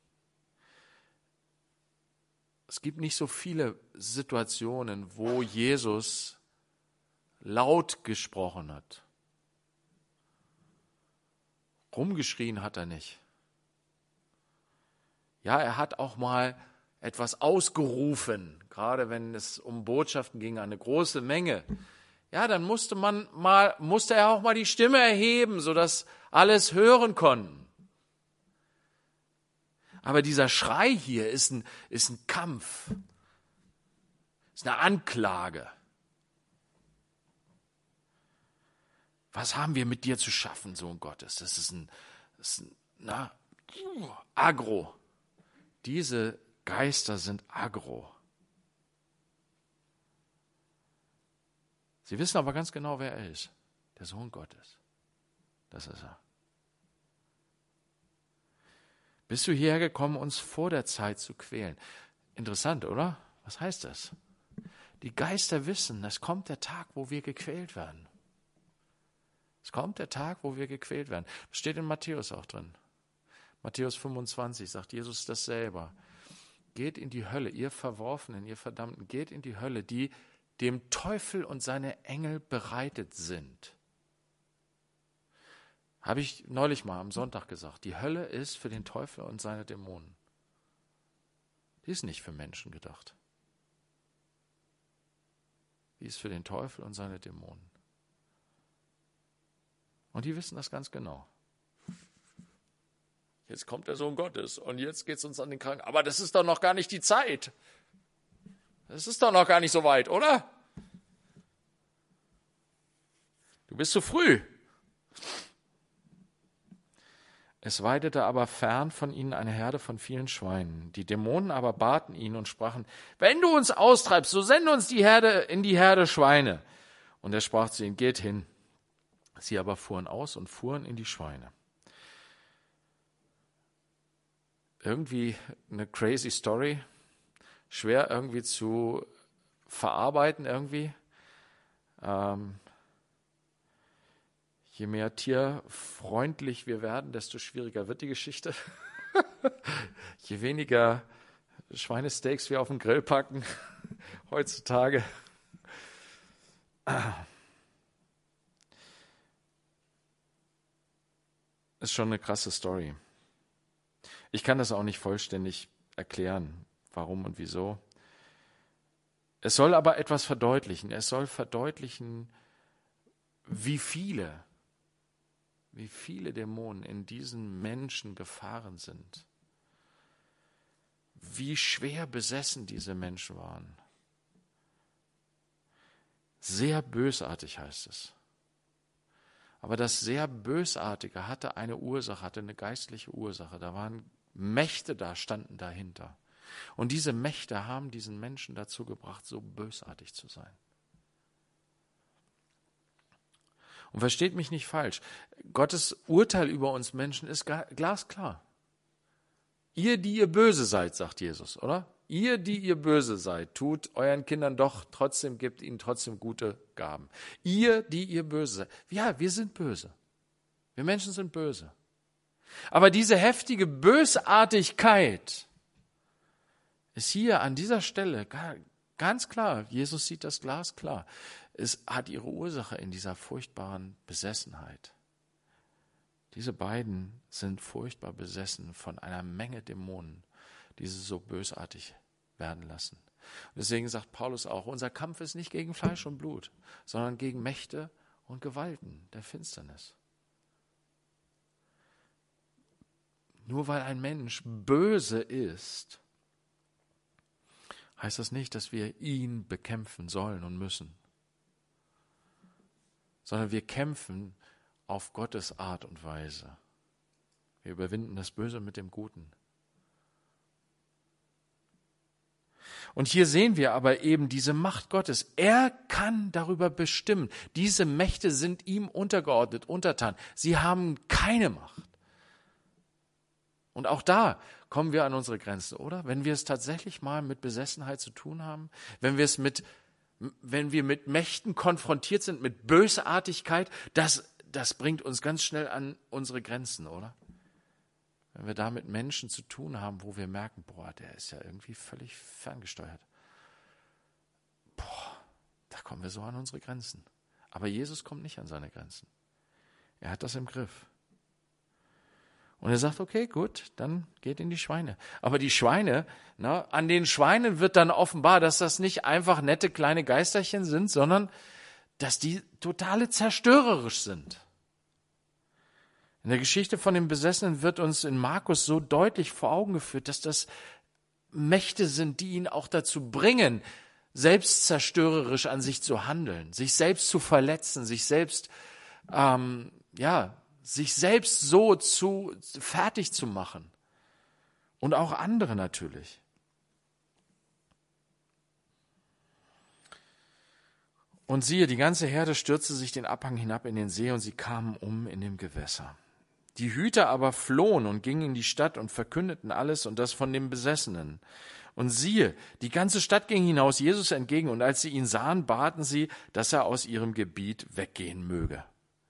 Es gibt nicht so viele Situationen, wo Jesus laut gesprochen hat. Rumgeschrien hat er nicht. Ja, er hat auch mal etwas ausgerufen, gerade wenn es um Botschaften ging, eine große Menge. Ja, dann musste man mal, musste er auch mal die Stimme erheben, sodass alles hören konnten. Aber dieser Schrei hier ist ein, ist ein Kampf, ist eine Anklage. Was haben wir mit dir zu schaffen, Sohn Gottes? Das ist ein, das ist ein na, Agro. Diese Geister sind agro. Sie wissen aber ganz genau, wer er ist. Der Sohn Gottes. Das ist er. Bist du hierher gekommen, uns vor der Zeit zu quälen? Interessant, oder? Was heißt das? Die Geister wissen, es kommt der Tag, wo wir gequält werden. Es kommt der Tag, wo wir gequält werden. Das steht in Matthäus auch drin. Matthäus fünfundzwanzig sagt Jesus das selber. Geht in die Hölle, ihr Verworfenen, ihr Verdammten, geht in die Hölle, die dem Teufel und seine Engel bereitet sind. Habe ich neulich mal am Sonntag gesagt. Die Hölle ist für den Teufel und seine Dämonen. Die ist nicht für Menschen gedacht. Die ist für den Teufel und seine Dämonen. Und die wissen das ganz genau. Jetzt kommt der Sohn Gottes und jetzt geht es uns an den Kranken. Aber das ist doch noch gar nicht die Zeit. Das ist doch noch gar nicht so weit, oder? Du bist zu früh. Es weidete aber fern von ihnen eine Herde von vielen Schweinen. Die Dämonen aber baten ihn und sprachen: Wenn du uns austreibst, so sende uns die Herde in die Herde Schweine. Und er sprach zu ihnen: Geht hin. Sie aber fuhren aus und fuhren in die Schweine. Irgendwie eine crazy Story, schwer irgendwie zu verarbeiten irgendwie. Ähm, je mehr tierfreundlich wir werden, desto schwieriger wird die Geschichte. Je weniger Schweinesteaks wir auf den Grill packen heutzutage. Ist schon eine krasse Story. Ich kann das auch nicht vollständig erklären, warum und wieso. Es soll aber etwas verdeutlichen. Es soll verdeutlichen, wie viele, wie viele Dämonen in diesen Menschen gefahren sind. Wie schwer besessen diese Menschen waren. Sehr bösartig heißt es. Aber das sehr Bösartige hatte eine Ursache, hatte eine geistliche Ursache. Da waren Mächte da, standen dahinter. Und diese Mächte haben diesen Menschen dazu gebracht, so bösartig zu sein. Und versteht mich nicht falsch, Gottes Urteil über uns Menschen ist glasklar. Ihr, die ihr böse seid, sagt Jesus, oder? Ihr, die ihr böse seid, tut euren Kindern doch trotzdem, gebt ihnen trotzdem gute Gaben. Ihr, die ihr böse seid. Ja, wir sind böse. Wir Menschen sind böse. Aber diese heftige Bösartigkeit ist hier an dieser Stelle ganz klar, Jesus sieht das glasklar, es hat ihre Ursache in dieser furchtbaren Besessenheit. Diese beiden sind furchtbar besessen von einer Menge Dämonen, die sie so bösartig werden lassen. Und deswegen sagt Paulus auch, unser Kampf ist nicht gegen Fleisch und Blut, sondern gegen Mächte und Gewalten der Finsternis. Nur weil ein Mensch böse ist, heißt das nicht, dass wir ihn bekämpfen sollen und müssen, sondern wir kämpfen auf Gottes Art und Weise. Wir überwinden das Böse mit dem Guten. Und hier sehen wir aber eben diese Macht Gottes. Er kann darüber bestimmen. Diese Mächte sind ihm untergeordnet, untertan. Sie haben keine Macht. Und auch da kommen wir an unsere Grenzen, oder? Wenn wir es tatsächlich mal mit Besessenheit zu tun haben, wenn wir es mit, wenn wir mit Mächten konfrontiert sind, mit Bösartigkeit, das, das bringt uns ganz schnell an unsere Grenzen, oder? Wenn wir da mit Menschen zu tun haben, wo wir merken, boah, der ist ja irgendwie völlig ferngesteuert. Boah, da kommen wir so an unsere Grenzen. Aber Jesus kommt nicht an seine Grenzen. Er hat das im Griff. Und er sagt, okay, gut, dann geht in die Schweine. Aber die Schweine, na, an den Schweinen wird dann offenbar, dass das nicht einfach nette kleine Geisterchen sind, sondern dass die totale zerstörerisch sind. In der Geschichte von den Besessenen wird uns in Markus so deutlich vor Augen geführt, dass das Mächte sind, die ihn auch dazu bringen, selbstzerstörerisch an sich zu handeln, sich selbst zu verletzen, sich selbst, ähm, ja, sich selbst so zu fertig zu machen. Und auch andere natürlich. Und siehe, die ganze Herde stürzte sich den Abhang hinab in den See und sie kamen um in dem Gewässer. Die Hüter aber flohen und gingen in die Stadt und verkündeten alles und das von dem Besessenen. Und siehe, die ganze Stadt ging hinaus Jesus entgegen und als sie ihn sahen, baten sie, dass er aus ihrem Gebiet weggehen möge.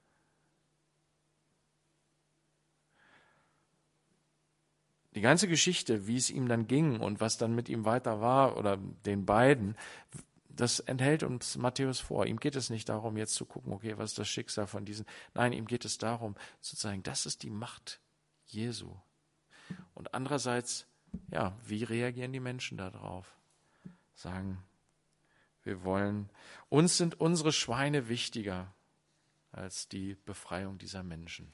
Die ganze Geschichte, wie es ihm dann ging und was dann mit ihm weiter war oder den beiden, das enthält uns Matthäus vor. Ihm geht es nicht darum, jetzt zu gucken, okay, was ist das Schicksal von diesen. Nein, ihm geht es darum, zu sagen, das ist die Macht Jesu. Und andererseits, ja, wie reagieren die Menschen darauf? Sagen, wir wollen, uns sind unsere Schweine wichtiger als die Befreiung dieser Menschen.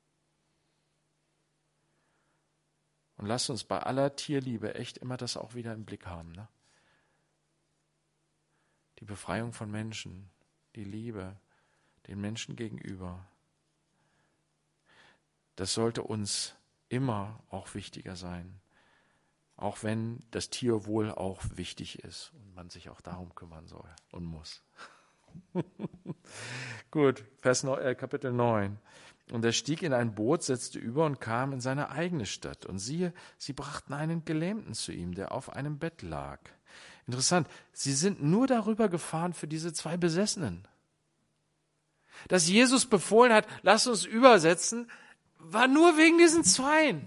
Und lasst uns bei aller Tierliebe echt immer das auch wieder im Blick haben, ne? Die Befreiung von Menschen, die Liebe den Menschen gegenüber. Das sollte uns immer auch wichtiger sein, auch wenn das Tierwohl auch wichtig ist und man sich auch darum kümmern soll und muss. Gut, Vers neun, äh, Kapitel neun. Und er stieg in ein Boot, setzte über und kam in seine eigene Stadt. Und siehe, sie brachten einen Gelähmten zu ihm, der auf einem Bett lag. Interessant, sie sind nur darüber gefahren für diese zwei Besessenen. Dass Jesus befohlen hat, lass uns übersetzen, war nur wegen diesen Zweien.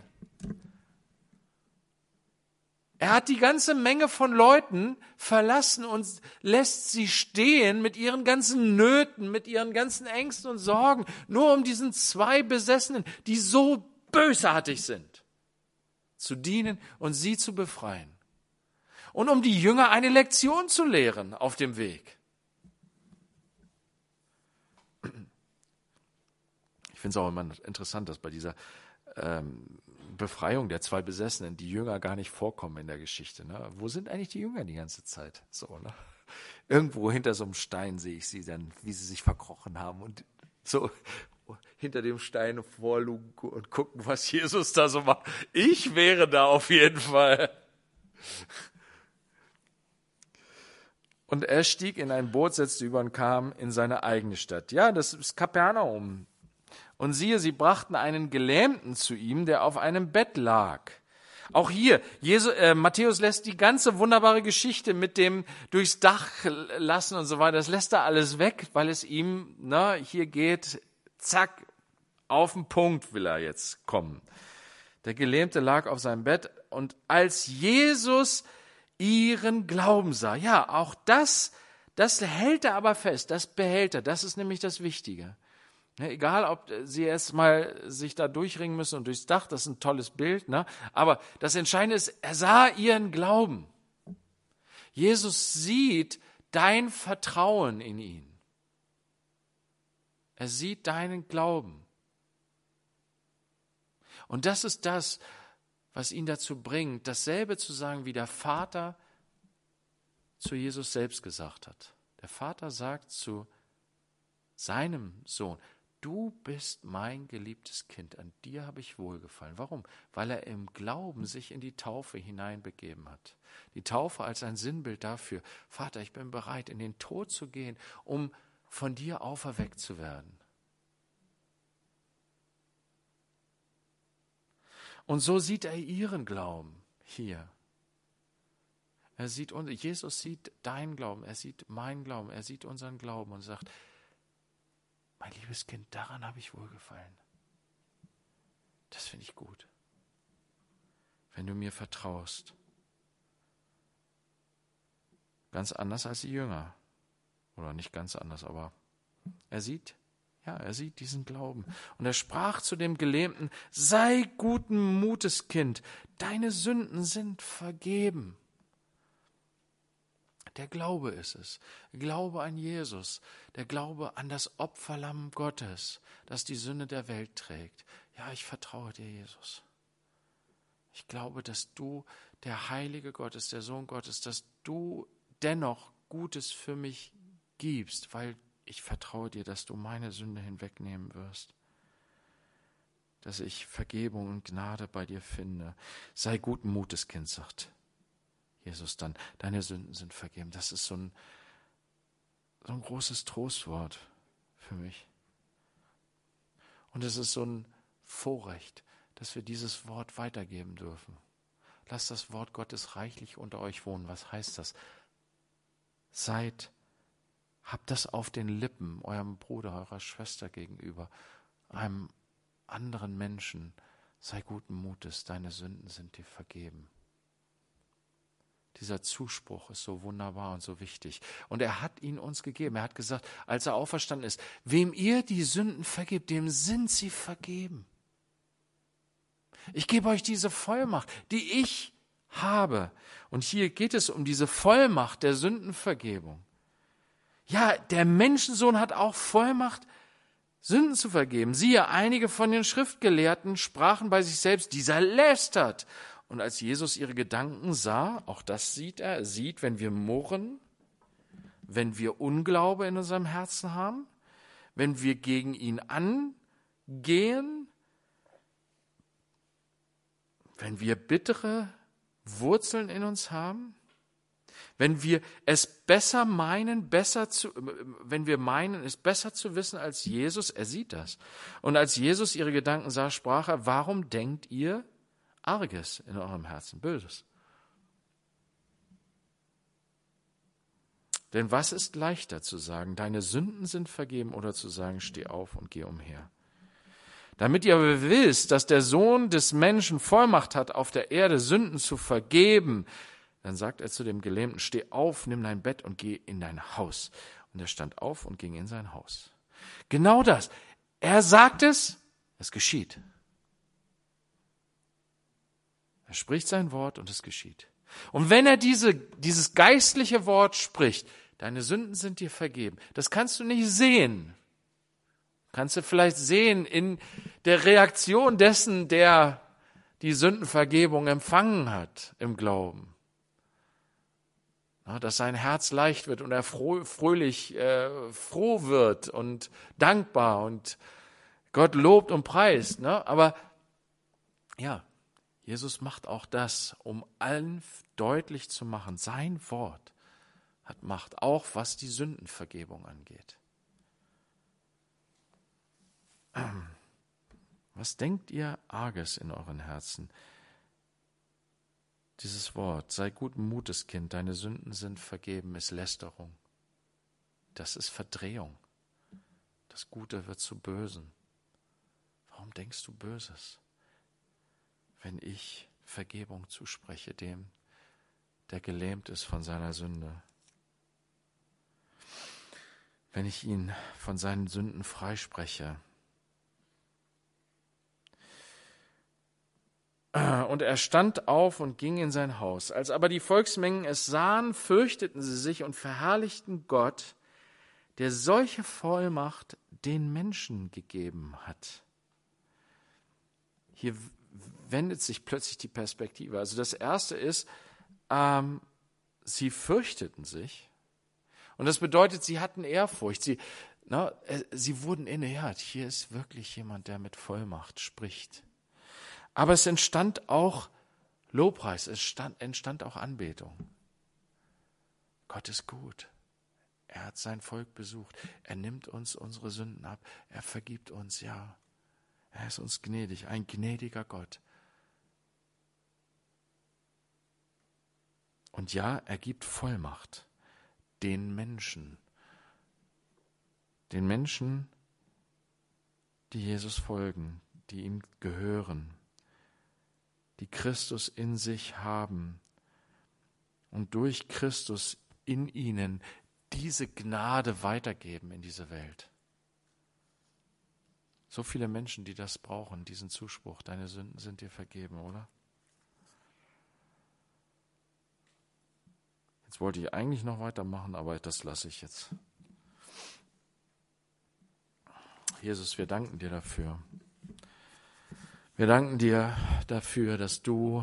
Er hat die ganze Menge von Leuten verlassen und lässt sie stehen mit ihren ganzen Nöten, mit ihren ganzen Ängsten und Sorgen, nur um diesen zwei Besessenen, die so bösartig sind, zu dienen und sie zu befreien. Und um die Jünger eine Lektion zu lehren auf dem Weg. Ich finde es auch immer interessant, dass bei dieser ähm, Befreiung der zwei Besessenen die Jünger gar nicht vorkommen in der Geschichte. Ne? Wo sind eigentlich die Jünger die ganze Zeit? So, ne? Irgendwo hinter so einem Stein sehe ich sie dann, wie sie sich verkrochen haben und so hinter dem Stein vorlugen und gucken, was Jesus da so macht. Ich wäre da auf jeden Fall. Und er stieg in ein Boot, setzte über und kam in seine eigene Stadt. Ja, das ist Kapernaum. Und siehe, sie brachten einen Gelähmten zu ihm, der auf einem Bett lag. Auch hier, Jesus, äh, Matthäus lässt die ganze wunderbare Geschichte mit dem durchs Dach lassen und so weiter, das lässt er alles weg, weil es ihm, na, hier geht, zack, auf den Punkt will er jetzt kommen. Der Gelähmte lag auf seinem Bett und als Jesus ihren Glauben sah. Ja, auch das, das hält er aber fest, das behält er, das ist nämlich das Wichtige. Ne, egal, ob sie erst mal sich da durchringen müssen und durchs Dach, das ist ein tolles Bild, ne? Aber das Entscheidende ist, er sah ihren Glauben. Jesus sieht dein Vertrauen in ihn. Er sieht deinen Glauben. Und das ist das, was ihn dazu bringt, dasselbe zu sagen, wie der Vater zu Jesus selbst gesagt hat. Der Vater sagt zu seinem Sohn: Du bist mein geliebtes Kind, an dir habe ich wohlgefallen. Warum? Weil er im Glauben sich in die Taufe hineinbegeben hat. Die Taufe als ein Sinnbild dafür: Vater, ich bin bereit, in den Tod zu gehen, um von dir auferweckt zu werden. Und so sieht er ihren Glauben hier. Er sieht, Jesus sieht deinen Glauben, er sieht meinen Glauben, er sieht unseren Glauben und sagt: Mein liebes Kind, daran habe ich wohlgefallen. Das finde ich gut, wenn du mir vertraust. Ganz anders als die Jünger. Oder nicht ganz anders, aber er sieht, ja, er sieht diesen Glauben. Und er sprach zu dem Gelähmten: Sei guten Mutes, Kind, deine Sünden sind vergeben. Der Glaube ist es. Der Glaube an Jesus. Der Glaube an das Opferlamm Gottes, das die Sünde der Welt trägt. Ja, ich vertraue dir, Jesus. Ich glaube, dass du der Heilige Gottes, der Sohn Gottes, dass du dennoch Gutes für mich gibst, weil ich vertraue dir, dass du meine Sünde hinwegnehmen wirst. Dass ich Vergebung und Gnade bei dir finde. Sei guten Mutes, Kind, sagt Jesus dann, deine Sünden sind vergeben. Das ist so ein, so ein großes Trostwort für mich. Und es ist so ein Vorrecht, dass wir dieses Wort weitergeben dürfen. Lasst das Wort Gottes reichlich unter euch wohnen. Was heißt das? Seid, habt das auf den Lippen, eurem Bruder, eurer Schwester gegenüber, einem anderen Menschen. Sei guten Mutes, deine Sünden sind dir vergeben. Dieser Zuspruch ist so wunderbar und so wichtig. Und er hat ihn uns gegeben. Er hat gesagt, als er auferstanden ist: Wem ihr die Sünden vergebt, dem sind sie vergeben. Ich gebe euch diese Vollmacht, die ich habe. Und hier geht es um diese Vollmacht der Sündenvergebung. Ja, der Menschensohn hat auch Vollmacht, Sünden zu vergeben. Siehe, einige von den Schriftgelehrten sprachen bei sich selbst: Dieser lästert. Und als Jesus ihre Gedanken sah, auch das sieht er, er sieht, wenn wir murren, wenn wir Unglaube in unserem Herzen haben, wenn wir gegen ihn angehen, wenn wir bittere Wurzeln in uns haben, wenn wir es besser meinen, besser zu, wenn wir meinen, es besser zu wissen als Jesus, er sieht das. Und als Jesus ihre Gedanken sah, sprach er: Warum denkt ihr Arges in eurem Herzen, Böses? Denn was ist leichter zu sagen, deine Sünden sind vergeben, oder zu sagen, steh auf und geh umher? Damit ihr aber wisst, dass der Sohn des Menschen Vollmacht hat, auf der Erde Sünden zu vergeben, dann sagt er zu dem Gelähmten: Steh auf, nimm dein Bett und geh in dein Haus. Und er stand auf und ging in sein Haus. Genau das. Er sagt es, es geschieht. Er spricht sein Wort und es geschieht. Und wenn er diese, dieses geistliche Wort spricht: Deine Sünden sind dir vergeben, das kannst du nicht sehen. Kannst du vielleicht sehen in der Reaktion dessen, der die Sündenvergebung empfangen hat im Glauben. Ja, dass sein Herz leicht wird und er froh, fröhlich äh, froh wird und dankbar und Gott lobt und preist. Ne? Aber ja, Jesus macht auch das, um allen deutlich zu machen: Sein Wort hat Macht, auch was die Sündenvergebung angeht. Was denkt ihr Arges in euren Herzen? Dieses Wort: Sei guten Mutes, Kind, deine Sünden sind vergeben, ist Lästerung. Das ist Verdrehung. Das Gute wird zu Bösen. Warum denkst du Böses, wenn ich Vergebung zuspreche dem, der gelähmt ist von seiner Sünde? Wenn ich ihn von seinen Sünden freispreche. Und er stand auf und ging in sein Haus. Als aber die Volksmengen es sahen, fürchteten sie sich und verherrlichten Gott, der solche Vollmacht den Menschen gegeben hat. Hier wendet sich plötzlich die Perspektive. Also das Erste ist, ähm, sie fürchteten sich. Und das bedeutet, sie hatten Ehrfurcht. Sie, na, äh, sie wurden innehat. Hier ist wirklich jemand, der mit Vollmacht spricht. Aber es entstand auch Lobpreis, es stand, entstand auch Anbetung. Gott ist gut. Er hat sein Volk besucht. Er nimmt uns unsere Sünden ab. Er vergibt uns, ja. Er ist uns gnädig, ein gnädiger Gott. Und ja, er gibt Vollmacht den Menschen. Den Menschen, die Jesus folgen, die ihm gehören, die Christus in sich haben und durch Christus in ihnen diese Gnade weitergeben in diese Welt. So viele Menschen, die das brauchen, diesen Zuspruch, deine Sünden sind dir vergeben, oder? Jetzt wollte ich eigentlich noch weitermachen, aber das lasse ich jetzt. Jesus, wir danken dir dafür. Wir danken dir dafür, dass du,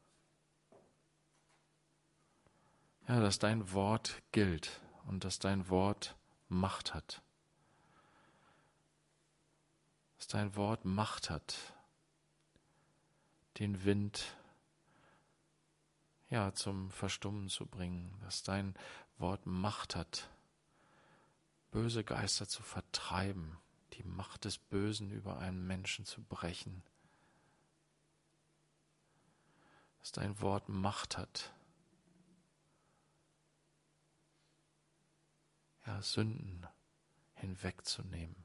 ja, dass dein Wort gilt und dass dein Wort Macht hat. Dass dein Wort Macht hat, den Wind ja, zum Verstummen zu bringen, dass dein Wort Macht hat, böse Geister zu vertreiben, die Macht des Bösen über einen Menschen zu brechen. Dass dein Wort Macht hat, ja, Sünden hinwegzunehmen.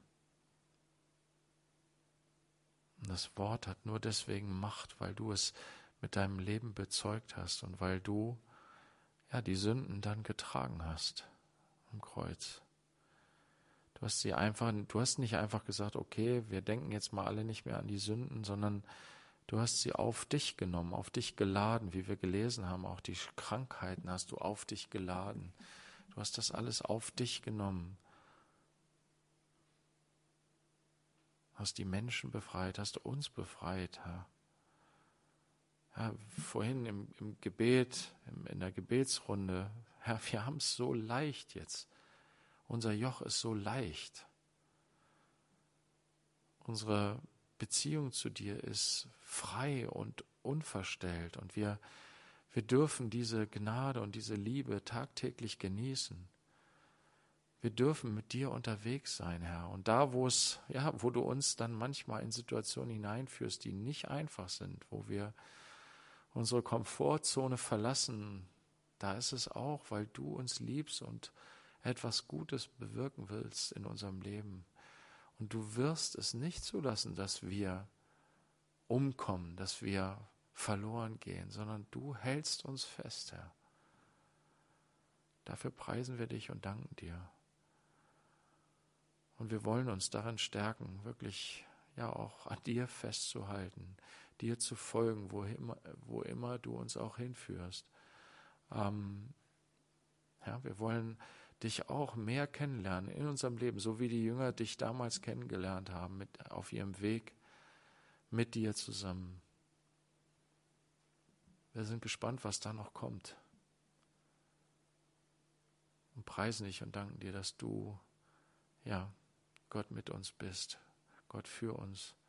Und das Wort hat nur deswegen Macht, weil du es mit deinem Leben bezeugt hast und weil du ja die Sünden dann getragen hast am Kreuz. Du hast sie einfach, du hast nicht einfach gesagt, okay, wir denken jetzt mal alle nicht mehr an die Sünden, sondern du hast sie auf dich genommen, auf dich geladen, wie wir gelesen haben, auch die Krankheiten hast du auf dich geladen. Du hast das alles auf dich genommen. Hast die Menschen befreit, hast uns befreit, Herr. Ja, vorhin im, im Gebet, im, in der Gebetsrunde, Herr, wir haben es so leicht jetzt. Unser Joch ist so leicht. Unsere Beziehung zu dir ist frei und unverstellt und wir, wir dürfen diese Gnade und diese Liebe tagtäglich genießen. Wir dürfen mit dir unterwegs sein, Herr. Und da, wo es, ja, wo du uns dann manchmal in Situationen hineinführst, die nicht einfach sind, wo wir unsere Komfortzone verlassen, da ist es auch, weil du uns liebst und etwas Gutes bewirken willst in unserem Leben. Und du wirst es nicht zulassen, dass wir umkommen, dass wir verloren gehen, sondern du hältst uns fest, Herr. Dafür preisen wir dich und danken dir. Und wir wollen uns darin stärken, wirklich ja auch an dir festzuhalten, dir zu folgen, wo immer, wo immer du uns auch hinführst. Ähm, ja, wir wollen dich auch mehr kennenlernen in unserem Leben, so wie die Jünger dich damals kennengelernt haben, mit, auf ihrem Weg mit dir zusammen. Wir sind gespannt, was da noch kommt. Und preisen dich und danken dir, dass du, ja, Gott mit uns bist, Gott für uns.